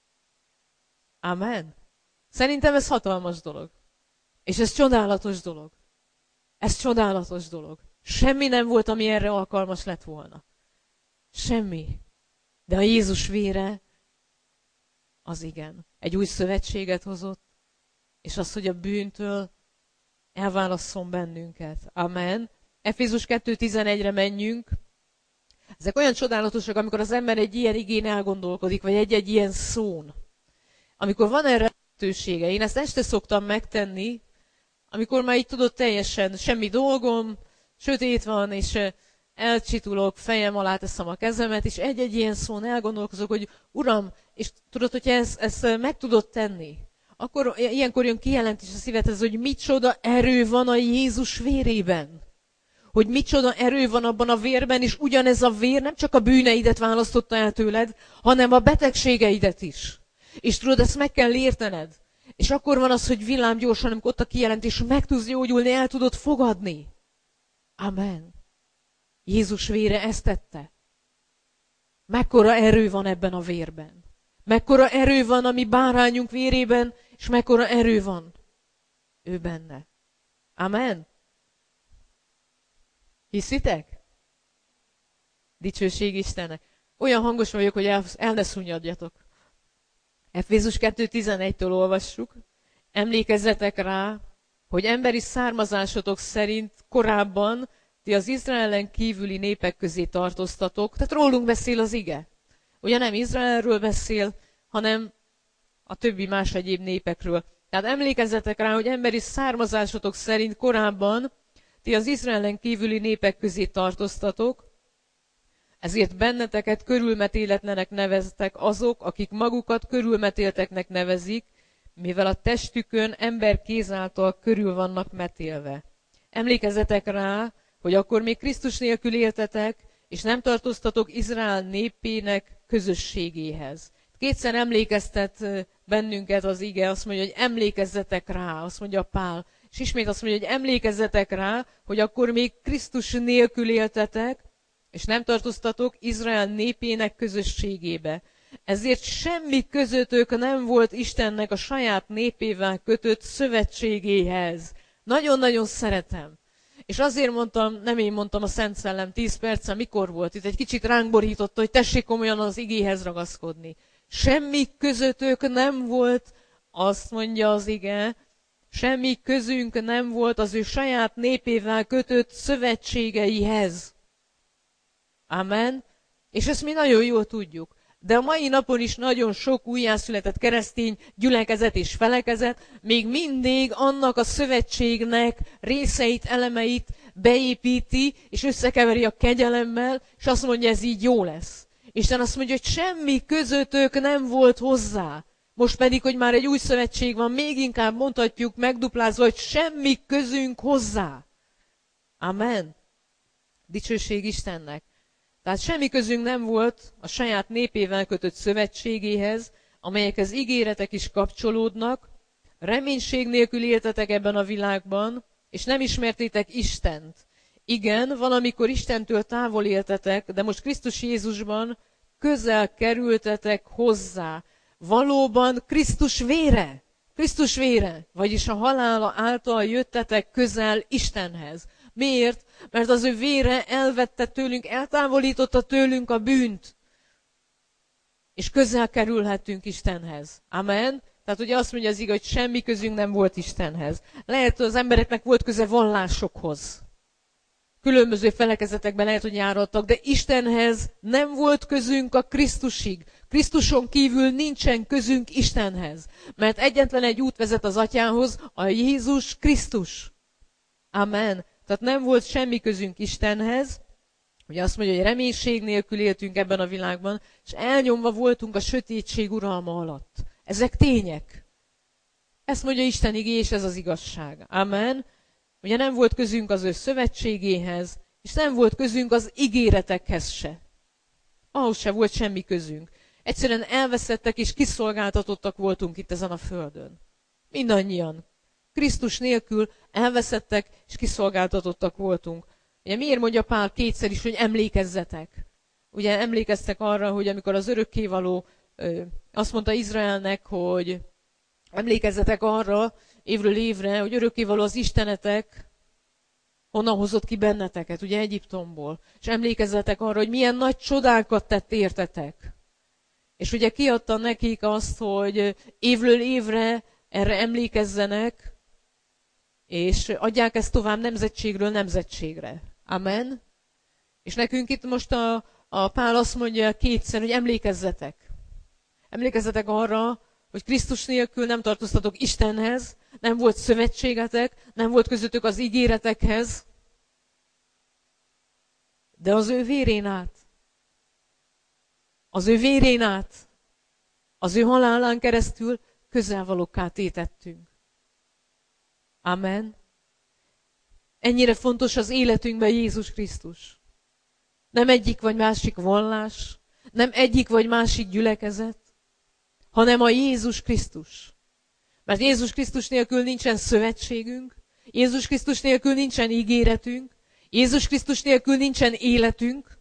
Amen. Szerintem ez hatalmas dolog. És ez csodálatos dolog. Ez csodálatos dolog. Semmi nem volt, ami erre alkalmas lett volna. Semmi. De a Jézus vére, az igen. Egy új szövetséget hozott, és az, hogy a bűntől elválasszon bennünket. Amen. Efézus 2:11-re menjünk. Ezek olyan csodálatosak, amikor az ember egy ilyen igén elgondolkodik, vagy egy-egy ilyen szón. Amikor van erre lehetősége. Én ezt este szoktam megtenni, amikor már így tudod teljesen semmi dolgom, sötét van, és elcsitulok, fejem alá teszem a kezemet, és egy-egy ilyen szón elgondolkozok, hogy Uram, és tudod, hogyha ezt meg tudod tenni, akkor ilyenkor jön kijelentés a szívedhez, hogy micsoda erő van a Jézus vérében. Hogy micsoda erő van abban a vérben, és ugyanez a vér nem csak a bűneidet választotta el tőled, hanem a betegségeidet is. És tudod, ezt meg kell értened. És akkor van az, hogy villámgyorsan, amikor ott a kijelentés, meg tudsz gyógyulni, el tudod fogadni. Amen. Jézus vére ezt tette. Mekkora erő van ebben a vérben. Mekkora erő van a mi bárányunk vérében, és mekkora erő van ő benne. Amen. Hiszitek? Dicsőség Istennek. Olyan hangos vagyok, hogy el ne szunnyadjatok. Efézus 2:11-től olvassuk. Emlékezzetek rá, hogy emberi származásotok szerint korábban ti az Izraelen kívüli népek közé tartoztatok, tehát rólunk beszél az ige. Ugye nem Izraelről beszél, hanem a többi más egyéb népekről. Tehát emlékezzetek rá, hogy emberi származásotok szerint korábban ti az Izraelen kívüli népek közé tartoztatok, ezért benneteket körülmetéletlenek neveztek azok, akik magukat körülmetélteknek nevezik, mivel a testükön ember kéz által körül vannak metélve. Emlékezzetek rá, hogy akkor még Krisztus nélkül éltetek, és nem tartoztatok Izrael népének közösségéhez. Kétszer emlékeztet bennünket az ige, azt mondja, hogy emlékezzetek rá, azt mondja Pál, és ismét azt mondja, hogy emlékezzetek rá, hogy akkor még Krisztus nélkül éltetek, és nem tartoztatok Izrael népének közösségébe. Ezért semmi közöttök nem volt Istennek a saját népével kötött szövetségéhez. Nagyon-nagyon szeretem. És azért mondtam, nem én mondtam, a Szent Szellem 10 perccel, mikor volt itt, egy kicsit ránk borította, hogy tessék komolyan az igéhez ragaszkodni. Semmi közöttök nem volt, azt mondja az ige, semmi közünk nem volt az ő saját népével kötött szövetségeihez. Amen. És ezt mi nagyon jól tudjuk. De a mai napon is nagyon sok újjászületett keresztény gyülekezet és felekezet még mindig annak a szövetségnek részeit, elemeit beépíti, és összekeveri a kegyelemmel, és azt mondja, ez így jó lesz. Isten azt mondja, hogy semmi közöttök nem volt hozzá. Most pedig, hogy már egy új szövetség van, még inkább mondhatjuk megduplázva, hogy semmi közünk hozzá. Amen. Dicsőség Istennek. Tehát semmi közünk nem volt a saját népével kötött szövetségéhez, amelyekhez ígéretek is kapcsolódnak, reménység nélkül éltetek ebben a világban, és nem ismertétek Istent. Igen, valamikor Istentől távol éltetek, de most Krisztus Jézusban közel kerültetek hozzá. Valóban Krisztus vére, vagyis a halála által jöttetek közel Istenhez. Miért? Mert az ő vére elvette tőlünk, eltávolította tőlünk a bűnt. És közel kerülhetünk Istenhez. Amen? Tehát ugye azt mondja az ige, hogy semmi közünk nem volt Istenhez. Lehet, hogy az embereknek volt köze vallásokhoz. Különböző felekezetekben lehet, hogy járattak, de Istenhez nem volt közünk a Krisztusig. Krisztuson kívül nincsen közünk Istenhez. Mert egyetlen egy út vezet az Atyához, a Jézus Krisztus. Amen. Tehát nem volt semmi közünk Istenhez. Ugye azt mondja, hogy reménység nélkül éltünk ebben a világban, és elnyomva voltunk a sötétség uralma alatt. Ezek tények. Ezt mondja Isten igéje, és ez az igazság. Amen. Ugye nem volt közünk az ő szövetségéhez, és nem volt közünk az ígéretekhez se. Ahhoz se volt semmi közünk. Egyszerűen elveszettek és kiszolgáltatottak voltunk itt ezen a földön. Mindannyian. Krisztus nélkül elveszettek és kiszolgáltatottak voltunk. Ugye miért mondja Pál kétszer is, hogy emlékezzetek? Ugye emlékeztek arra, hogy amikor az örökkévaló azt mondta Izraelnek, hogy emlékezzetek arra évről évre, hogy örökkévaló az istenetek, honnan hozott ki benneteket, ugye Egyiptomból. És emlékezzetek arra, hogy milyen nagy csodákat tett értetek. És ugye kiadta nekik azt, hogy évről évre erre emlékezzenek, és adják ezt tovább nemzetségről nemzetségre. Amen. És nekünk itt most a Pál azt mondja kétszer, hogy emlékezzetek. Emlékezzetek arra, hogy Krisztus nélkül nem tartoztatok Istenhez, nem volt szövetségetek, nem volt közöttök az ígéretekhez, de az ő vérén át, az ő halálán keresztül közelvalókká tétettünk. Amen. Ennyire fontos az életünkben Jézus Krisztus. Nem egyik vagy másik vallás, nem egyik vagy másik gyülekezet, hanem a Jézus Krisztus. Mert Jézus Krisztus nélkül nincsen szövetségünk, Jézus Krisztus nélkül nincsen ígéretünk, Jézus Krisztus nélkül nincsen életünk,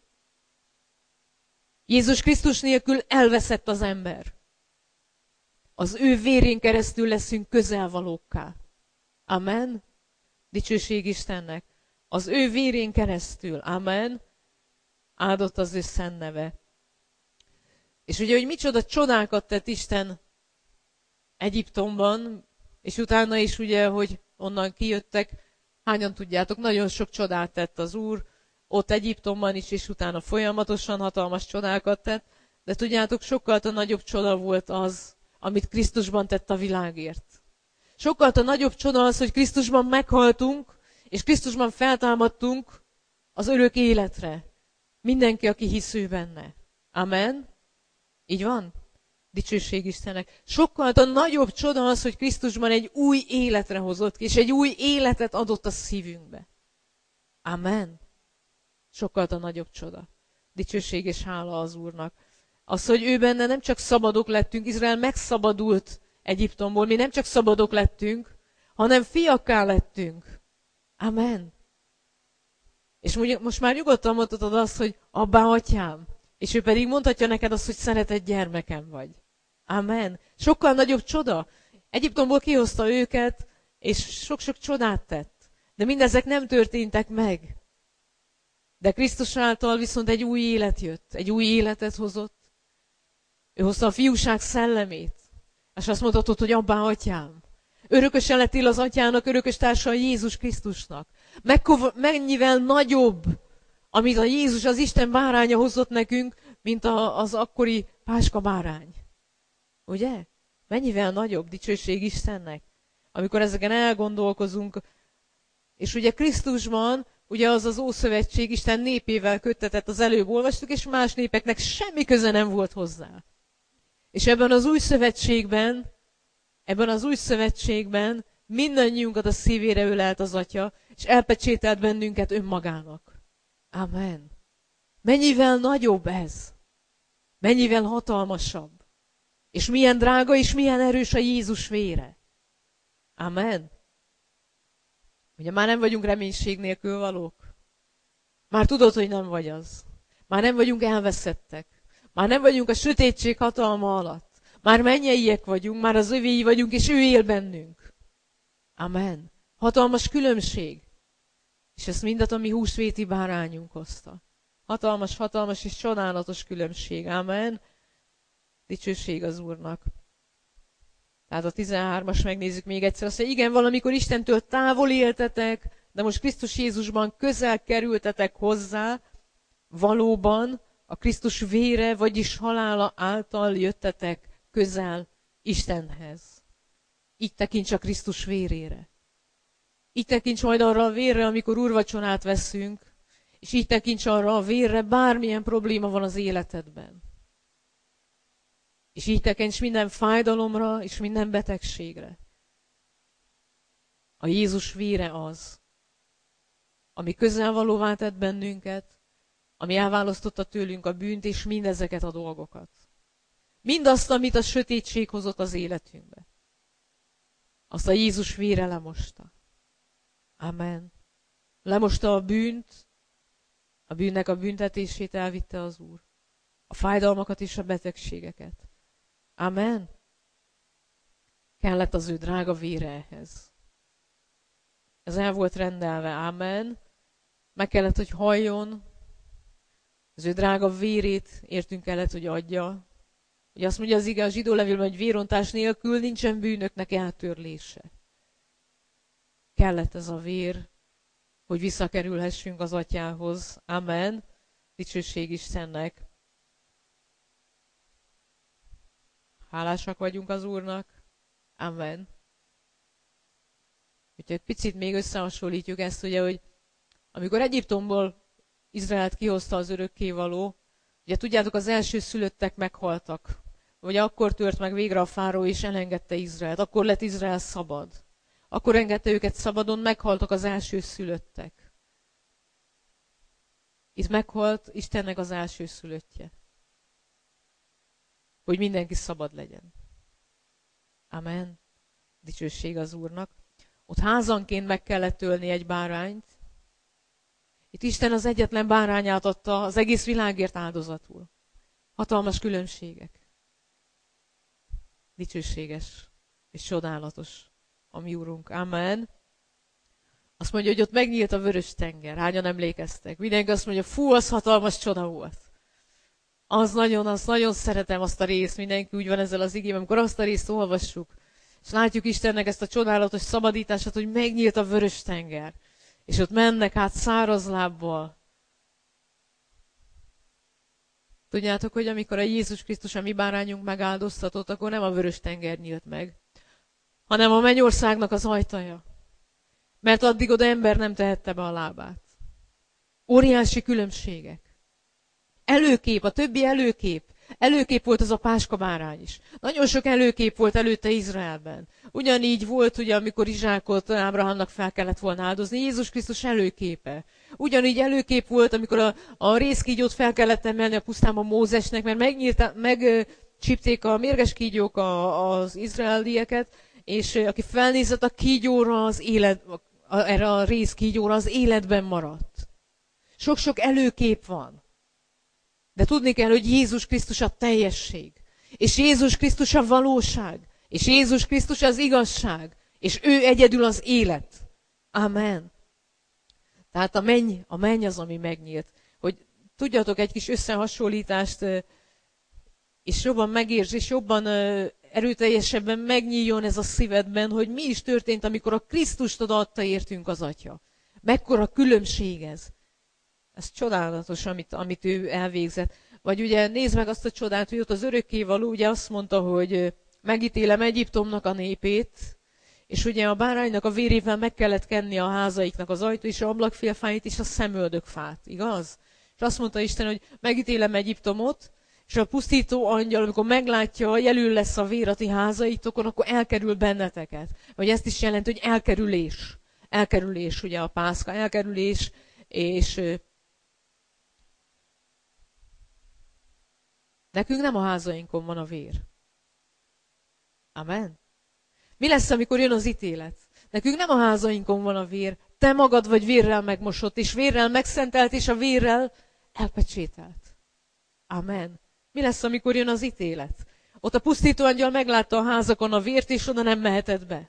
Jézus Krisztus nélkül elveszett az ember. Az ő vérén keresztül leszünk közelvalókká. Amen. Dicsőség Istennek. Az ő vérén keresztül. Amen. Áldott az ő szent neve. És ugye, hogy micsoda csodákat tett Isten Egyiptomban, és utána is ugye, hogy onnan kijöttek, hányan tudjátok, nagyon sok csodát tett az Úr, ott Egyiptomban is, és utána folyamatosan hatalmas csodákat tett, de tudjátok, sokkal nagyobb csoda volt az, amit Krisztusban tett a világért. Sokkal nagyobb csoda az, hogy Krisztusban meghaltunk, és Krisztusban feltámadtunk az örök életre. Mindenki, aki hisz ő benne. Amen. Így van? Dicsőség Istennek. Sokkal nagyobb csoda az, hogy Krisztusban egy új életre hozott ki, és egy új életet adott a szívünkbe. Amen. Sokkal nagyobb csoda. Dicsőség és hála az Úrnak. Az, hogy ő benne nem csak szabadok lettünk, Izrael megszabadult Egyiptomból, mi nem csak szabadok lettünk, hanem fiakká lettünk. Amen. És most már nyugodtan mondhatod azt, hogy Abbá, Atyám. És ő pedig mondhatja neked azt, hogy szeretett gyermekem vagy. Amen. Sokkal nagyobb csoda. Egyiptomból kihozta őket, és sok-sok csodát tett. De mindezek nem történtek meg. De Krisztus által viszont egy új élet jött. Egy új életet hozott. Ő hozta a fiúság szellemét. És azt mondhatod, hogy abbá, atyám. Örökösen lettél az atyának, örökös társa a Jézus Krisztusnak. Mennyivel nagyobb, amit a Jézus, az Isten báránya hozott nekünk, mint az akkori páska bárány. Ugye? Mennyivel nagyobb dicsőség Istennek, amikor ezeken elgondolkozunk. És ugye Krisztusban, ugye az az Ószövetség Isten népével köttetett, az előbb olvastuk, és más népeknek semmi köze nem volt hozzá. És ebben az új szövetségben mindannyiunkat a szívére ölelt az Atya, és elpecsételt bennünket önmagának. Amen. Mennyivel nagyobb ez? Mennyivel hatalmasabb? És milyen drága és milyen erős a Jézus vére? Amen. Ugye már nem vagyunk reménység nélkül valók. Már tudod, hogy nem vagy az. Már nem vagyunk elveszettek. Már nem vagyunk a sötétség hatalma alatt. Már mennyeiek vagyunk, már az övéi vagyunk, és ő él bennünk. Amen. Hatalmas különbség. És ezt mindet a mi húsvéti bárányunk hozta. Hatalmas, hatalmas és csodálatos különbség. Amen. Dicsőség az Úrnak. Tehát a 13-as megnézzük még egyszer. Azt mondja, igen, valamikor Istentől távol éltetek, de most Krisztus Jézusban közel kerültetek hozzá, valóban a Krisztus vére, vagyis halála által jöttetek közel Istenhez. Így tekints a Krisztus vérére. Így tekints majd arra a vérre, amikor úrvacsorát veszünk, és így tekints arra a vérre, bármilyen probléma van az életedben. És így tekints minden fájdalomra és minden betegségre. A Jézus vére az, ami közelvalóvá tett bennünket, ami elválasztotta tőlünk a bűnt és mindezeket a dolgokat. Mindazt, amit a sötétség hozott az életünkbe. Azt a Jézus vére lemosta. Amen. Lemosta a bűnt, a bűnnek a büntetését elvitte az Úr. A fájdalmakat és a betegségeket. Amen. Kellett az ő drága vére ehhez. Ez el volt rendelve. Amen. Meg kellett, hogy halljon. Az ő drága vérét értünk kellett, hogy adja. Ugye azt mondja az ige a zsidó levélben, hogy vérontás nélkül nincsen bűnöknek eltörlése. Kellett ez a vér, hogy visszakerülhessünk az Atyához. Amen. Dicsőség Istennek. Hálásak vagyunk az Úrnak. Amen. Úgyhogy picit még összehasonlítjuk ezt, ugye, hogy amikor Egyiptomból Izraelt kihozta az örökkévaló, ugye tudjátok, az első szülöttek meghaltak. Ugye akkor tört meg végre a fáró, és elengedte Izraelt. Akkor lett Izrael szabad. Akkor engedte őket szabadon, meghaltak az első szülöttek. Itt meghalt Istennek az első szülöttje. Hogy mindenki szabad legyen. Amen. Dicsőség az Úrnak. Ott házanként meg kellett ölni egy bárányt. Itt Isten az egyetlen bárányát adta az egész világért áldozatul. Hatalmas különbségek. Dicsőséges és csodálatos a mi Úrunk. Amen. Azt mondja, hogy ott megnyílt a vörös tenger. Hányan emlékeztek? Mindenki azt mondja, fú, az hatalmas csoda volt. Azt nagyon szeretem azt a részt. Mindenki úgy van ezzel az igében, amikor azt a részt olvassuk. És látjuk Istennek ezt a csodálatos szabadítását, hogy megnyílt a vörös tenger. És ott mennek át száraz lábbal. Tudjátok, hogy amikor a Jézus Krisztus, a mi bárányunk megáldoztatott, akkor nem a vörös tenger nyílt meg, hanem a mennyországnak az ajtaja. Mert addig oda ember nem tehette be a lábát. Óriási különbségek. Előkép, a többi előkép. Előkép volt az a páska bárány is. Nagyon sok előkép volt előtte Izraelben. Ugyanígy volt, ugye, amikor Izsákot Ábrahámnak fel kellett volna áldozni, Jézus Krisztus előképe. Ugyanígy előkép volt, amikor a rézkígyót fel kellett emelni a pusztában Mózesnek, mert megcsípték a mérges kígyók az izraelieket, és aki felnézett a kígyóra, erre a rézkígyóra, az életben maradt. Sok-sok előkép van. De tudni kell, hogy Jézus Krisztus a teljesség. És Jézus Krisztus a valóság. És Jézus Krisztus az igazság. És ő egyedül az élet. Amen. Tehát a menny az, ami megnyílt. Hogy tudjatok egy kis összehasonlítást, és jobban megértsd, és jobban erőteljesebben megnyíljon ez a szívedben, hogy mi is történt, amikor a Krisztust odaadta értünk az Atya. Mekkora különbség ez. Ez csodálatos, amit ő elvégzett. Vagy ugye nézd meg azt a csodát, hogy ott az örökkévaló ugye azt mondta, hogy megítélem Egyiptomnak a népét, és ugye a báránynak a vérével meg kellett kenni a házaiknak az ajtó és a ablakfélfáit és a szemöldökfát, igaz? És azt mondta Isten, hogy megítélem Egyiptomot, és a pusztító angyal, amikor meglátja, jelül lesz a vér a ti házaitokon, akkor elkerül benneteket. Vagy ezt is jelenti, hogy elkerülés. Elkerülés, ugye a Pászka, elkerülés, és nekünk nem a házainkon van a vér. Amen. Mi lesz, amikor jön az ítélet? Nekünk nem a házainkon van a vér. Te magad vagy vérrel megmosott, és vérrel megszentelt, és a vérrel elpecsételt. Amen. Mi lesz, amikor jön az ítélet? Ott a pusztító angyal meglátta a házakon a vért, és oda nem mehetett be.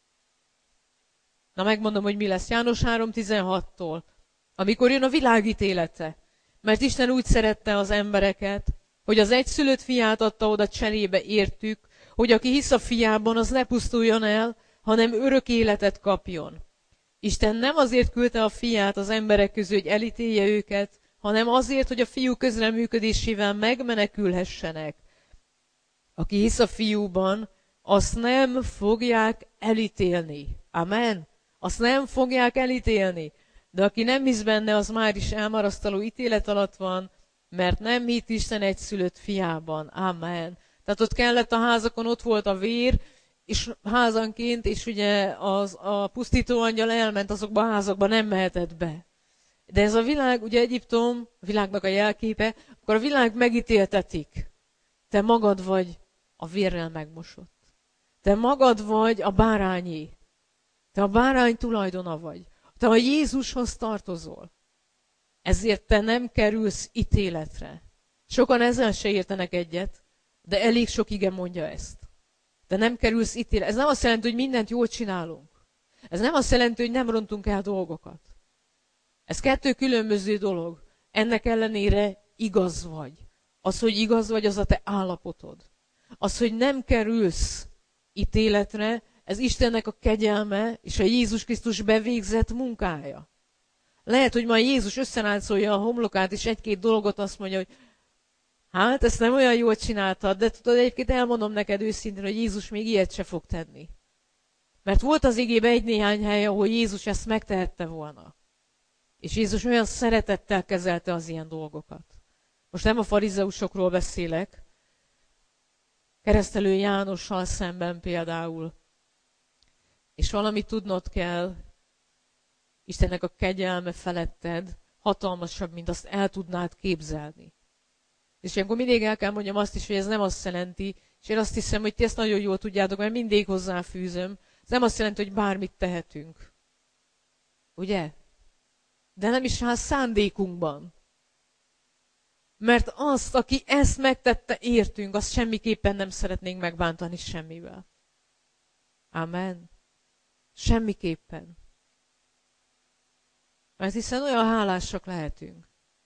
Na megmondom, hogy mi lesz. János 3:16-tól. Amikor jön a világ ítélete. Mert Isten úgy szerette az embereket, hogy az egyszülött fiát adta oda cserébe értük, hogy aki hisz a fiában, az ne pusztuljon el, hanem örök életet kapjon. Isten nem azért küldte a fiát az emberek közül, hogy elítélje őket, hanem azért, hogy a fiú közreműködésével megmenekülhessenek. Aki hisz a fiúban, azt nem fogják elítélni. Amen. Azt nem fogják elítélni. De aki nem hisz benne, az már is elmarasztaló ítélet alatt van, mert nem hitt Isten egyszülött fiában. Amen. Tehát ott kellett a házakon, ott volt a vér, és házanként, és ugye a pusztító angyal elment azokba a házakba, nem mehetett be. De ez a világ, ugye Egyiptom, a világnak a jelképe, akkor a világ megítéltetik. Te magad vagy a vérrel megmosott. Te magad vagy a bárányé. Te a bárány tulajdona vagy. Te a Jézushoz tartozol. Ezért te nem kerülsz ítéletre. Sokan ezzel se értenek egyet, de elég sok ige mondja ezt. De nem kerülsz ítéletre. Ez nem azt jelenti, hogy mindent jól csinálunk. Ez nem azt jelenti, hogy nem rontunk el dolgokat. Ez kettő különböző dolog. Ennek ellenére igaz vagy. Az, hogy igaz vagy, az a te állapotod. Az, hogy nem kerülsz ítéletre, ez Istennek a kegyelme és a Jézus Krisztus bevégzett munkája. Lehet, hogy ma Jézus összeráncolja a homlokát, és egy-két dolgot azt mondja, hogy hát ezt nem olyan jól csináltad, de tudod, egyébként elmondom neked őszintén, hogy Jézus még ilyet se fog tenni. Mert volt az igében egy-néhány hely, ahol Jézus ezt megtehette volna. És Jézus olyan szeretettel kezelte az ilyen dolgokat. Most nem a farizeusokról beszélek, Keresztelő Jánossal szemben például. És valamit tudnod kell, Istennek a kegyelme feletted hatalmasabb, mint azt el tudnád képzelni. És ilyenkor mindig el kell mondjam azt is, hogy ez nem azt jelenti, és én azt hiszem, hogy ti ezt nagyon jól tudjátok, mert mindig hozzáfűzöm, ez nem azt jelenti, hogy bármit tehetünk. Ugye? De nem is áll szándékunkban. Mert azt, aki ezt megtette értünk, azt semmiképpen nem szeretnénk megbántani semmivel. Amen. Semmiképpen. Mert hiszen olyan hálásak lehetünk.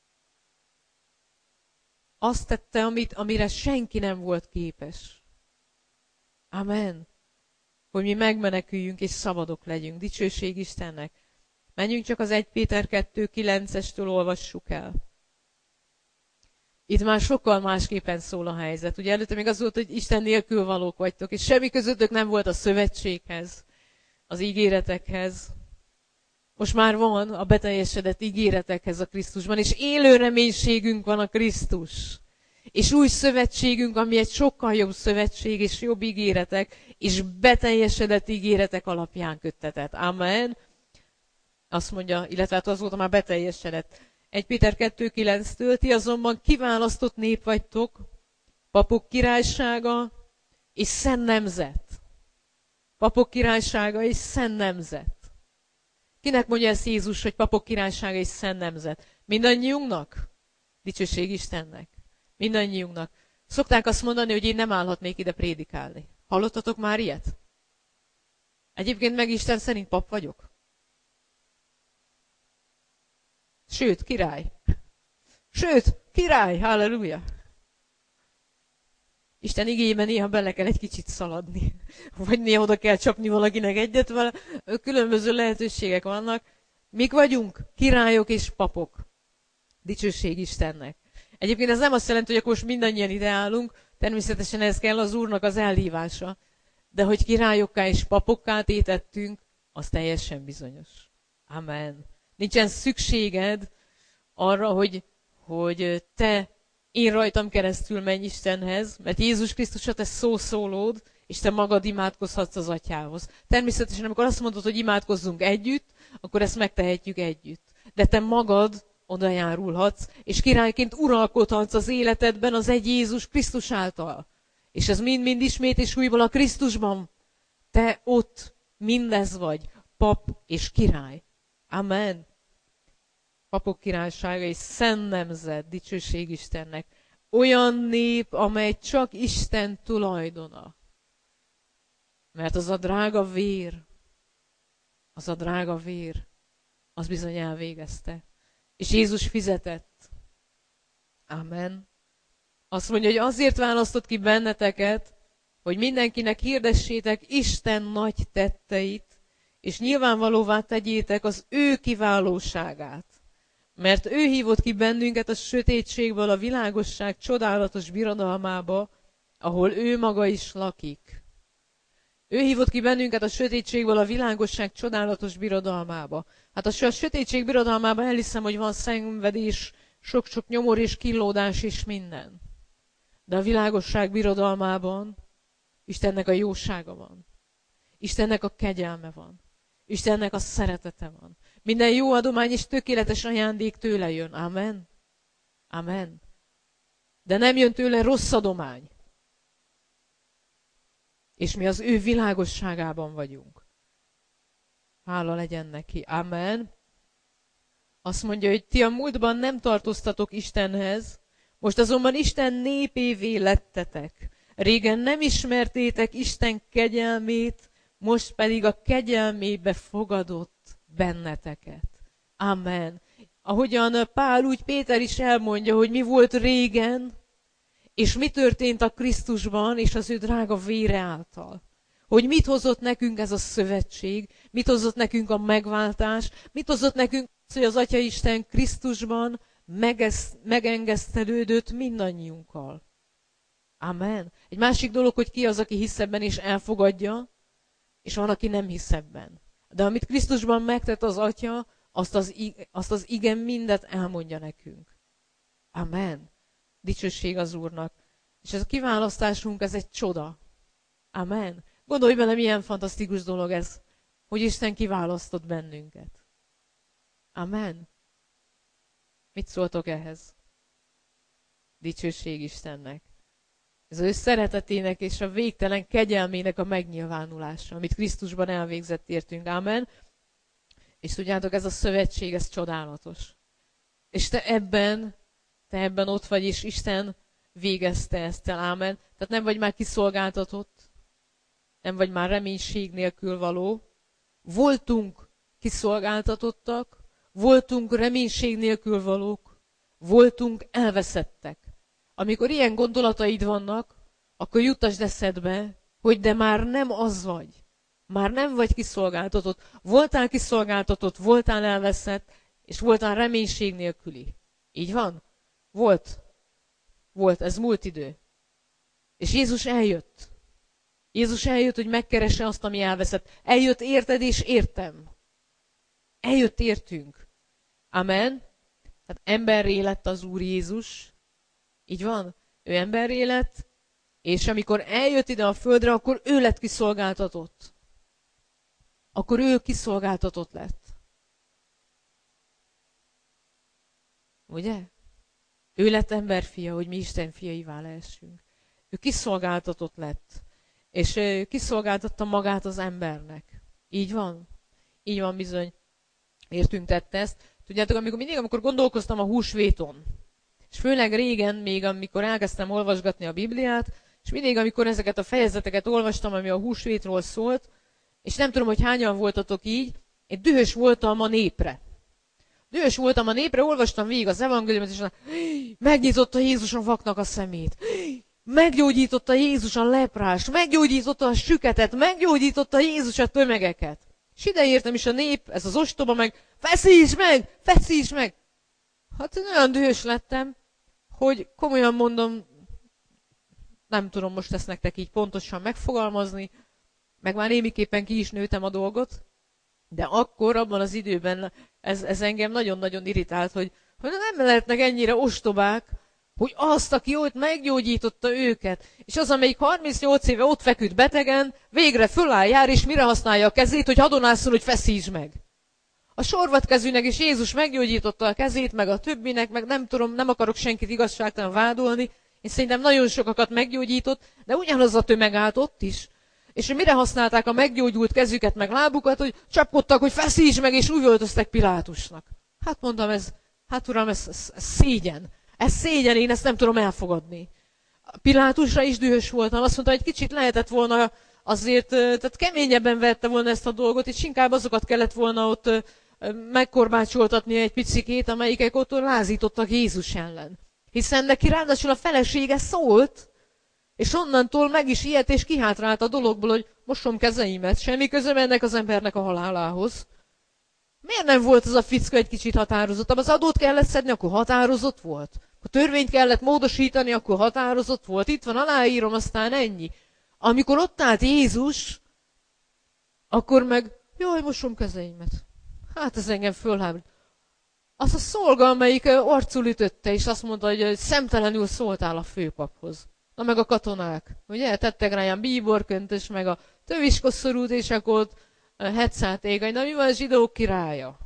Azt tette, amire senki nem volt képes. Amen. Hogy mi megmeneküljünk és szabadok legyünk. Dicsőség Istennek. Menjünk csak az 1 Péter 2:9-estől olvassuk el. Itt már sokkal másképpen szól a helyzet. Ugye előtte még az volt, hogy Isten nélkül valók vagytok, és semmi közöttök nem volt a szövetséghez, az ígéretekhez. Most már van a beteljesedett ígéretekhez a Krisztusban, és élő reménységünk van a Krisztus. És új szövetségünk, ami egy sokkal jobb szövetség, és jobb ígéretek, és beteljesedett ígéretek alapján köttetett. Amen. Azt mondja, illetve hát azóta már beteljesedett. 1 Péter 2:9-től, ti azonban kiválasztott nép vagytok, papok királysága és szent nemzet. Papok királysága és szent nemzet. Kinek mondja ezt Jézus, hogy papok királysága és szent nemzet? Mindannyiunknak? Dicsőség Istennek. Mindannyiunknak. Szokták azt mondani, hogy én nem állhatnék ide prédikálni. Hallottatok már ilyet? Egyébként meg Isten szerint pap vagyok. Sőt, király. Halleluja. Isten igéjében néha bele kell egy kicsit szaladni. Vagy néha oda kell csapni valakinek egyet vele. Különböző lehetőségek vannak. Mik vagyunk? Királyok és papok. Dicsőség Istennek. Egyébként ez nem azt jelenti, hogy akkor most mindannyian ide állunk. Természetesen ez kell az Úrnak az elhívása. De hogy királyokká és papokká tétettünk, az teljesen bizonyos. Amen. Nincsen szükséged arra, hogy te én rajtam keresztül menj Istenhez, mert Jézus Krisztus a te szószólód, és te magad imádkozhatsz az Atyához. Természetesen, amikor azt mondod, hogy imádkozzunk együtt, akkor ezt megtehetjük együtt. De te magad oda járulhatsz, és királyként uralkodhatsz az életedben az egy Jézus Krisztus által. És ez mind-mind ismét és újból a Krisztusban. Te ott mindez vagy, pap és király. Amen. Papok királysága és szent nemzet, dicsőség Istennek. Olyan nép, amely csak Isten tulajdona. Mert az a drága vér, az bizony elvégezte. És Jézus fizetett. Amen. Azt mondja, hogy azért választott ki benneteket, hogy mindenkinek hirdessétek Isten nagy tetteit, és nyilvánvalóvá tegyétek az ő kiválóságát. Mert ő hívott ki bennünket a sötétségből a világosság csodálatos birodalmába, ahol ő maga is lakik. Ő hívott ki bennünket a sötétségből a világosság csodálatos birodalmába. Hát a sötétség birodalmában elhiszem, hogy van szenvedés, sok-sok nyomor és kínlódás és minden. De a világosság birodalmában Istennek a jósága van. Istennek a kegyelme van. Istennek a szeretete van. Minden jó adomány és tökéletes ajándék tőle jön. Amen. Amen. De nem jön tőle rossz adomány. És mi az ő világosságában vagyunk. Hála legyen neki. Amen. Azt mondja, hogy ti a múltban nem tartoztatok Istenhez, most azonban Isten népévé lettetek. Régen nem ismertétek Isten kegyelmét, most pedig a kegyelmébe fogadott benneteket. Amen. Ahogyan Pál, úgy Péter is elmondja, hogy mi volt régen, és mi történt a Krisztusban és az ő drága vére által. Hogy mit hozott nekünk ez a szövetség, mit hozott nekünk a megváltás, mit hozott nekünk az, hogy az Atya Isten Krisztusban megengesztelődött mindannyiunkkal. Amen. Egy másik dolog, hogy ki az, aki hisz ebben és elfogadja, és van, aki nem hisz ebben. De amit Krisztusban megtett az Atya, azt az igen mindet elmondja nekünk. Amen. Dicsőség az Úrnak. És ez a kiválasztásunk, ez egy csoda. Amen. Gondolj bele, milyen fantasztikus dolog ez, hogy Isten kiválasztott bennünket. Amen. Mit szóltok ehhez? Dicsőség Istennek. Ez az ő szeretetének és a végtelen kegyelmének a megnyilvánulása, amit Krisztusban elvégzett értünk. Amen. És tudjátok, ez a szövetség, ez csodálatos. És te ebben ott vagy, és Isten végezte ezt el. Amen. Tehát nem vagy már kiszolgáltatott, nem vagy már reménység nélkül való. Voltunk kiszolgáltatottak, voltunk reménység nélkül valók, voltunk elveszettek. Amikor ilyen gondolataid vannak, akkor juttasd eszedbe, hogy de már nem az vagy. Már nem vagy kiszolgáltatott. Voltál kiszolgáltatott, voltál elveszett, és voltál reménység nélküli. Így van? Volt. Ez múlt idő. És Jézus eljött. Jézus eljött, hogy megkeresse azt, ami elveszett. Eljött érted és értem. Eljött értünk. Amen. Tehát emberré lett az Úr Jézus. Így van? Ő emberré lett, és amikor eljött ide a földre, akkor ő lett kiszolgáltatott. Akkor ő kiszolgáltatott lett. Ugye? Ő lett emberfia, hogy mi Isten fiaivá lehessünk. Ő kiszolgáltatott lett, és kiszolgáltatta magát az embernek. Így van? Így van bizony. Értünk tette ezt. Tudjátok, amikor gondolkoztam a húsvéton, és főleg régen, még amikor elkezdtem olvasgatni a Bibliát, és mindig, amikor ezeket a fejezeteket olvastam, ami a húsvétról szólt, és nem tudom, hogy hányan voltatok így, én dühös voltam a népre. Olvastam végig az evangéliumot, és megnyitotta Jézus a vaknak a szemét. Meggyógyította Jézus a leprás, meggyógyította a süketet, meggyógyította Jézus a tömegeket. És ideértem is a nép, ez az ostoba meg, feszíts meg, feszíts meg! Hát én olyan dühös lettem, hogy komolyan mondom, nem tudom most ezt nektek így pontosan megfogalmazni, meg már némiképpen ki is nőtem a dolgot, de akkor, abban az időben ez engem nagyon-nagyon irritált, hogy nem lehetnek ennyire ostobák, hogy azt, aki ott meggyógyította őket, és az, amelyik 38 éve ott feküdt betegen, végre föláll, jár, és mire használja a kezét, hogy hadonászol, hogy feszíts meg. A sorvatkezűnek is Jézus meggyógyította a kezét, meg a többinek, meg nem tudom, nem akarok senkit igazságtalan vádolni, és szerintem nagyon sokakat meggyógyított, de ugyanaz a tömeg állt ott is. És mire használták a meggyógyult kezüket, meg lábukat, hogy csapkodtak, hogy feszíts meg, és úgy öltöztek Pilátusnak. Hát mondtam, hát uram, ez szégyen. Ez szégyen, én ezt nem tudom elfogadni. Pilátusra is dühös voltam, azt mondta, hogy egy kicsit lehetett volna azért, tehát keményebben vette volna ezt a dolgot, és inkább azokat kellett volna ott megkorbácsoltatni egy picikét, amelyikek ott lázítottak Jézus ellen. Hiszen neki ráadásul a felesége szólt, és onnantól meg is ijedt, és kihátrált a dologból, hogy mosom kezeimet, semmi közöm ennek az embernek a halálához. Miért nem volt az a fickó egy kicsit határozottabb? Az adót kellett szedni, akkor határozott volt. A törvényt kellett módosítani, akkor határozott volt. Itt van, aláírom, aztán ennyi. Amikor ott állt Jézus, akkor meg, jaj, mosom kezeimet. Hát ez engem fölháborít. Az a szolga, amelyik arcul ütötte, és azt mondta, hogy szemtelenül szóltál a főpaphoz. Na meg a katonák, ugye? Tettek ráján bíborköntös, meg a töviskosszorút, és akkor ott hetszát égaj. Na mi van a zsidók királya?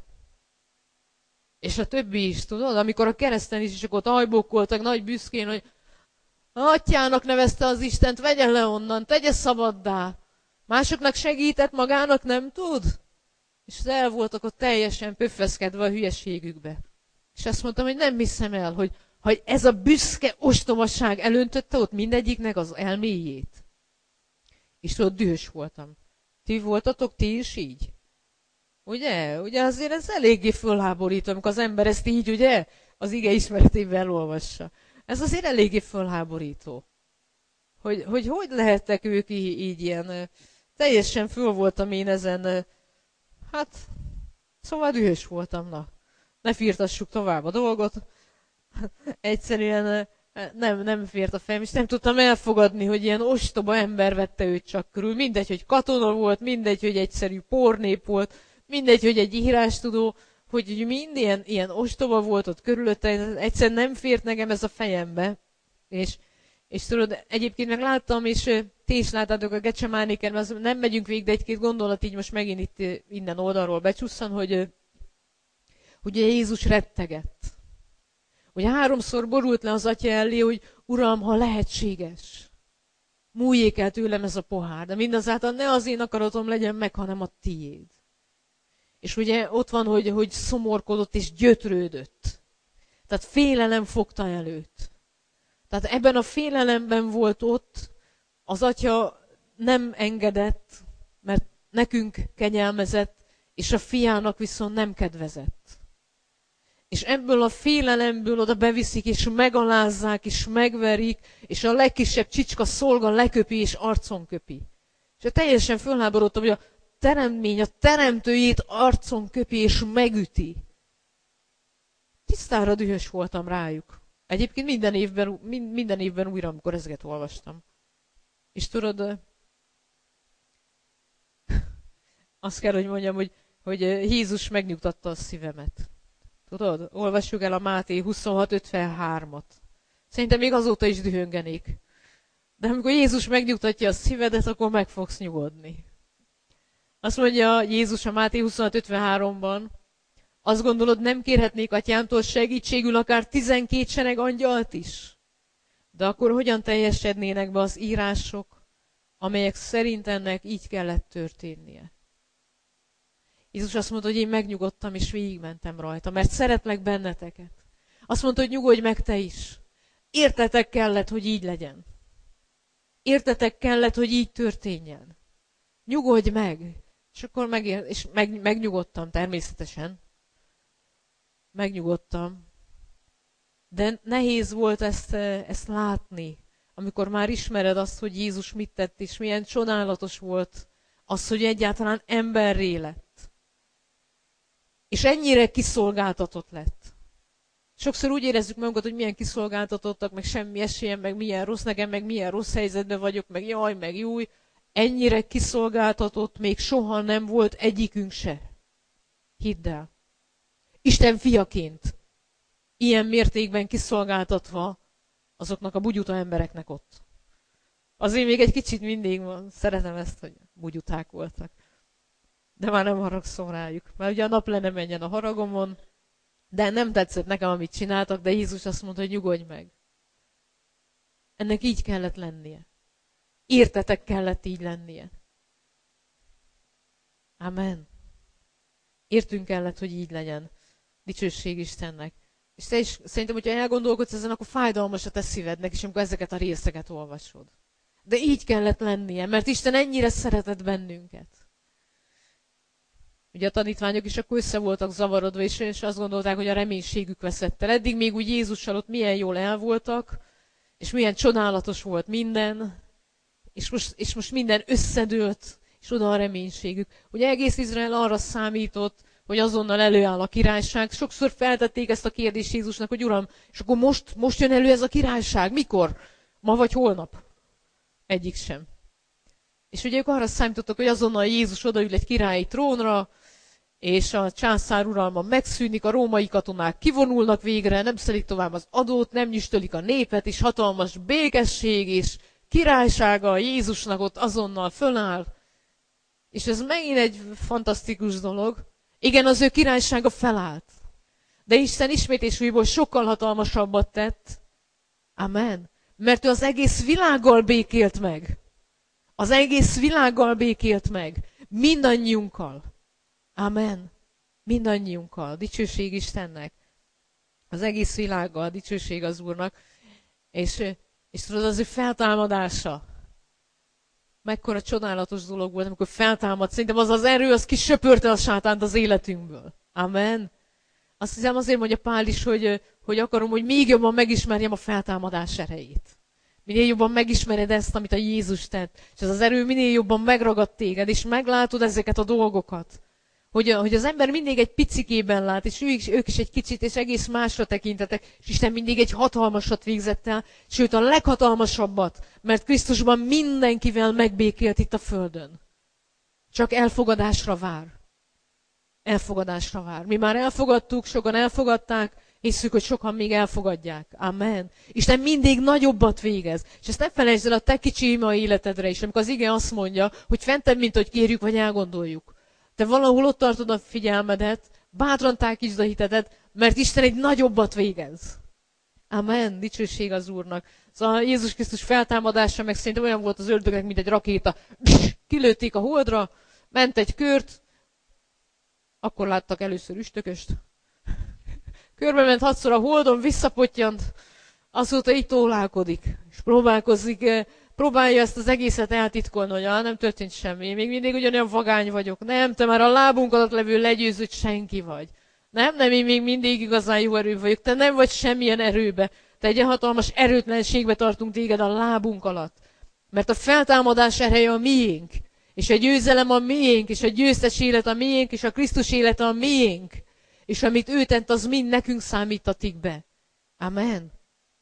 És a többi is, tudod? Amikor a kereszten is, és akkor ott ajbókoltak nagy büszkén, hogy atyának nevezte az Istent, vegye le onnan, tegye szabaddá. Másoknak segített, magának nem tud? És el voltak ott teljesen pöffeszkedve a hülyeségükbe. És azt mondtam, hogy nem hiszem el, hogy ez a büszke ostobaság elöntötte ott mindegyiknek az elméjét. És ott dühös voltam. Ti voltatok, ti is így? Ugye? Ugye azért ez eléggé fölháborító, amikor az ember ezt így, ugye, az ige ismeretével olvassa. Ez azért eléggé fölháborító. Hogy lehettek ők így ilyen, teljesen föl voltam én ezen, hát, szóval dühös voltam, na. Ne firtassuk tovább a dolgot. Egyszerűen nem fért a fejem, és nem tudtam elfogadni, hogy ilyen ostoba ember vette őt csak körül. Mindegy, hogy katona volt, mindegy, hogy egyszerű pornép volt, mindegy, hogy egy írástudó, hogy mind ilyen ostoba volt ott körülötte, egyszerűen nem fért nekem ez a fejembe. És tudod, egyébként meg láttam, és ti is láttátok a Gecsemánéken, nem megyünk végig, de egy-két gondolat így most megint itt innen oldalról becsusszan, hogy ugye Jézus rettegett. Hogy 3-szor borult le az atya elé, hogy Uram, ha lehetséges, múljék el tőlem ez a pohár, de mindazáltal ne az én akaratom legyen meg, hanem a tiéd. És ugye ott van, hogy szomorkodott és gyötrődött. Tehát félelem fogta előtt. Tehát ebben a félelemben volt ott, az atya nem engedett, mert nekünk kegyelmezett, és a fiának viszont nem kedvezett. És ebből a félelemből oda beviszik, és megalázzák, és megverik, és a legkisebb csicska szolga leköpi, és arcon köpi. És teljesen fölháborodtam, hogy a teremtmény, a teremtőjét arcon köpi, és megüti. Tisztára dühös voltam rájuk. Egyébként minden évben újra, amikor ezeket olvastam. És tudod, azt kell, hogy mondjam, hogy Jézus megnyugtatta a szívemet. Tudod, olvassuk el a Máté 26:53-at. Szerintem még azóta is dühöngenék. De amikor Jézus megnyugtatja a szívedet, akkor meg fogsz nyugodni. Azt mondja Jézus a Máté 26:53-ban, azt gondolod, nem kérhetnék atyámtól segítségül akár 12 sereg angyalt is? De akkor hogyan teljesednének be az írások, amelyek szerint ennek így kellett történnie? Jézus azt mondta, hogy én megnyugodtam, és végigmentem rajta, mert szeretlek benneteket. Azt mondta, hogy nyugodj meg te is. Értetek kellett, hogy így legyen. Értetek kellett, hogy így történjen. Nyugodj meg. És akkor megnyugodtam természetesen. Megnyugodtam. De nehéz volt ezt látni. amikor már ismered azt, hogy Jézus mit tett, és milyen csodálatos volt az, hogy egyáltalán emberré lett. És ennyire kiszolgáltatott lett. Sokszor úgy érezzük magunkat, hogy milyen kiszolgáltatottak, meg semmi esélyem, meg milyen rossz nekem, meg milyen rossz helyzetben vagyok, meg jaj, meg júj. Ennyire kiszolgáltatott még soha nem volt egyikünk se. Hidd el. Isten fiaként ilyen mértékben kiszolgáltatva azoknak a bugyuta embereknek ott. Azért még egy kicsit mindig szeretem ezt, hogy bugyuták voltak. De már nem haragszom rájuk. Mert ugye a nap le ne menjen a haragomon, de nem tetszett nekem, amit csináltak, de Jézus azt mondta, hogy nyugodj meg. Ennek így kellett lennie. Értetek kellett így lennie. Amen. Értünk kellett, hogy így legyen. Dicsőség Istennek. És te is szerintem, hogyha elgondolkodsz ezen, akkor fájdalmas a te szívednek, és amikor ezeket a részeket olvasod. De így kellett lennie, mert Isten ennyire szeretett bennünket. Ugye a tanítványok is akkor össze voltak zavarodva, és azt gondolták, hogy a reménységük veszett el. Eddig még úgy Jézussal ott milyen jól el voltak, és milyen csodálatos volt minden, és most minden összedőlt, és oda a reménységük. Ugye egész Izrael arra számított, hogy azonnal előáll a királyság. Sokszor feltették ezt a kérdést Jézusnak, hogy Uram, és akkor most jön elő ez a királyság? Mikor? Ma vagy holnap? Egyik sem. És ugye ők arra számítottak, hogy azonnal Jézus odaül egy királyi trónra, és a császár uralma megszűnik, a római katonák kivonulnak végre, nem szedik tovább az adót, nem nyüstölik a népet, és hatalmas békesség és királysága Jézusnak ott azonnal föláll. És ez megint egy fantasztikus dolog. Igen, az ő királysága felállt. De Isten ismét és újból sokkal hatalmasabbat tett. Amen. Mert ő az egész világgal békélt meg. Az egész világgal békélt meg. Mindannyiunkkal. Amen. Mindannyiunkkal. Dicsőség Istennek. Az egész világgal. Dicsőség az Úrnak. És tudod, az ő feltámadása. Mekkora csodálatos dolog volt, amikor feltámad. Szerintem az az erő, az kisöpörte a sátánt az életünkből. Amen. Azt hiszem azért mondja Pál is, hogy akarom, hogy még jobban megismerjem a feltámadás erejét. Minél jobban megismered ezt, amit a Jézus tett. És ez az erő minél jobban megragad téged, és meglátod ezeket a dolgokat. Hogy az ember mindig egy picikében lát, és ők is egy kicsit, és egész másra tekintetek, és Isten mindig egy hatalmasat végzett el, sőt a leghatalmasabbat, mert Krisztusban mindenkivel megbékélt itt a földön. Csak elfogadásra vár. Elfogadásra vár. Mi már elfogadtuk, sokan elfogadták, hisszük, hogy sokan még elfogadják. Amen. Isten mindig nagyobbat végez. És ezt ne felejtsd el a te kicsi ima életedre is, amikor az ige azt mondja, hogy fentebb, mint hogy kérjük, vagy elgondoljuk. Te valahol ott tartod a figyelmedet, bátran tágítsd a hitedet, mert Isten egy nagyobbat végez. Amen. Dicsőség az Úrnak. Szóval Jézus Krisztus feltámadása meg szerintem olyan volt az ördögnek, mint egy rakéta. Kilőtték a holdra, ment egy kört, akkor láttak először üstököst. Körbe ment 6-szor a holdon, visszapottyant, azóta így tólálkodik, és próbálja ezt az egészet eltitkolni, hogy nem történt semmi, én még mindig ugyanolyan vagány vagyok. Nem, te már a lábunk alatt levő legyőzött senki vagy. Nem, én még mindig igazán jó erő vagyok, te nem vagy semmilyen erőbe. Te egy hatalmas erőtlenségbe tartunk téged a lábunk alatt. Mert a feltámadás ereje a miénk, és a győzelem a miénk, és a győztes élet a miénk, és a Krisztus élete a miénk. És amit ő tett, az mind nekünk számítatik be. Amen.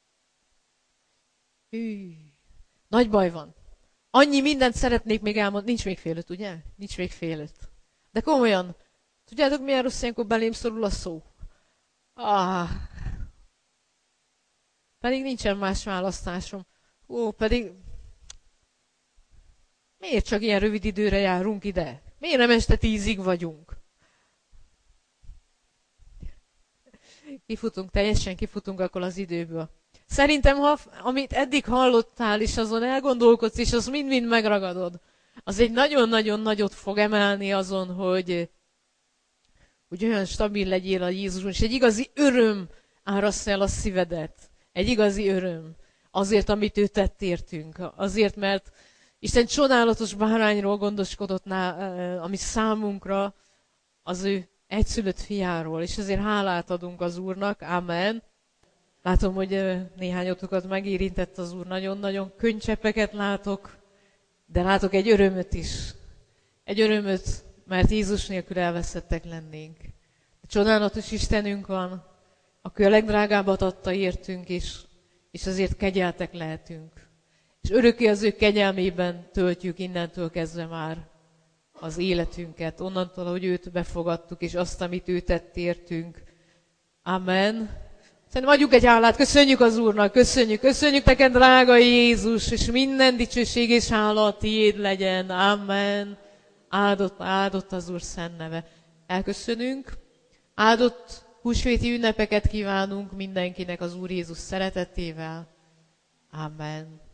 Nagy baj van. Annyi mindent szeretnék még elmondani. Nincs még fél öt, ugye? Nincs még fél öt. De komolyan, tudjátok milyen rossz ilyenkor belém szorul a szó? Pedig nincsen más választásom. Pedig miért csak ilyen rövid időre járunk ide? Miért nem este 10-ig vagyunk? Teljesen kifutunk akkor az időből. Szerintem, amit eddig hallottál, és azon elgondolkodsz, és az mind-mind megragadod, az egy nagyon-nagyon nagyot fog emelni azon, hogy olyan stabil legyél a Jézuson, és egy igazi öröm áraszt el a szívedet. Egy igazi öröm. Azért, amit ő tett értünk. Azért, mert Isten csodálatos bárányról gondoskodott, ami számunkra az ő egyszülött fiáról, és ezért hálát adunk az Úrnak. Amen. Látom, hogy néhányotokat megérintett az Úr, nagyon-nagyon könycseppeket látok, de látok egy örömöt is. Egy örömöt, mert Jézus nélkül elveszettek lennénk. Csodálatos Istenünk van, aki a legdrágábbat adta értünk is, és azért kegyeltek lehetünk. És örökké az ő kegyelmében töltjük innentől kezdve már az életünket, onnantól, hogy őt befogadtuk, és azt, amit ő tett értünk. Amen. Szerintem adjuk egy hálát, köszönjük az Úrnak, köszönjük neked, drága Jézus, és minden dicsőség és hála a tiéd legyen. Amen. Áldott az Úr szent neve. Elköszönünk. Áldott húsvéti ünnepeket kívánunk mindenkinek az Úr Jézus szeretetével. Amen.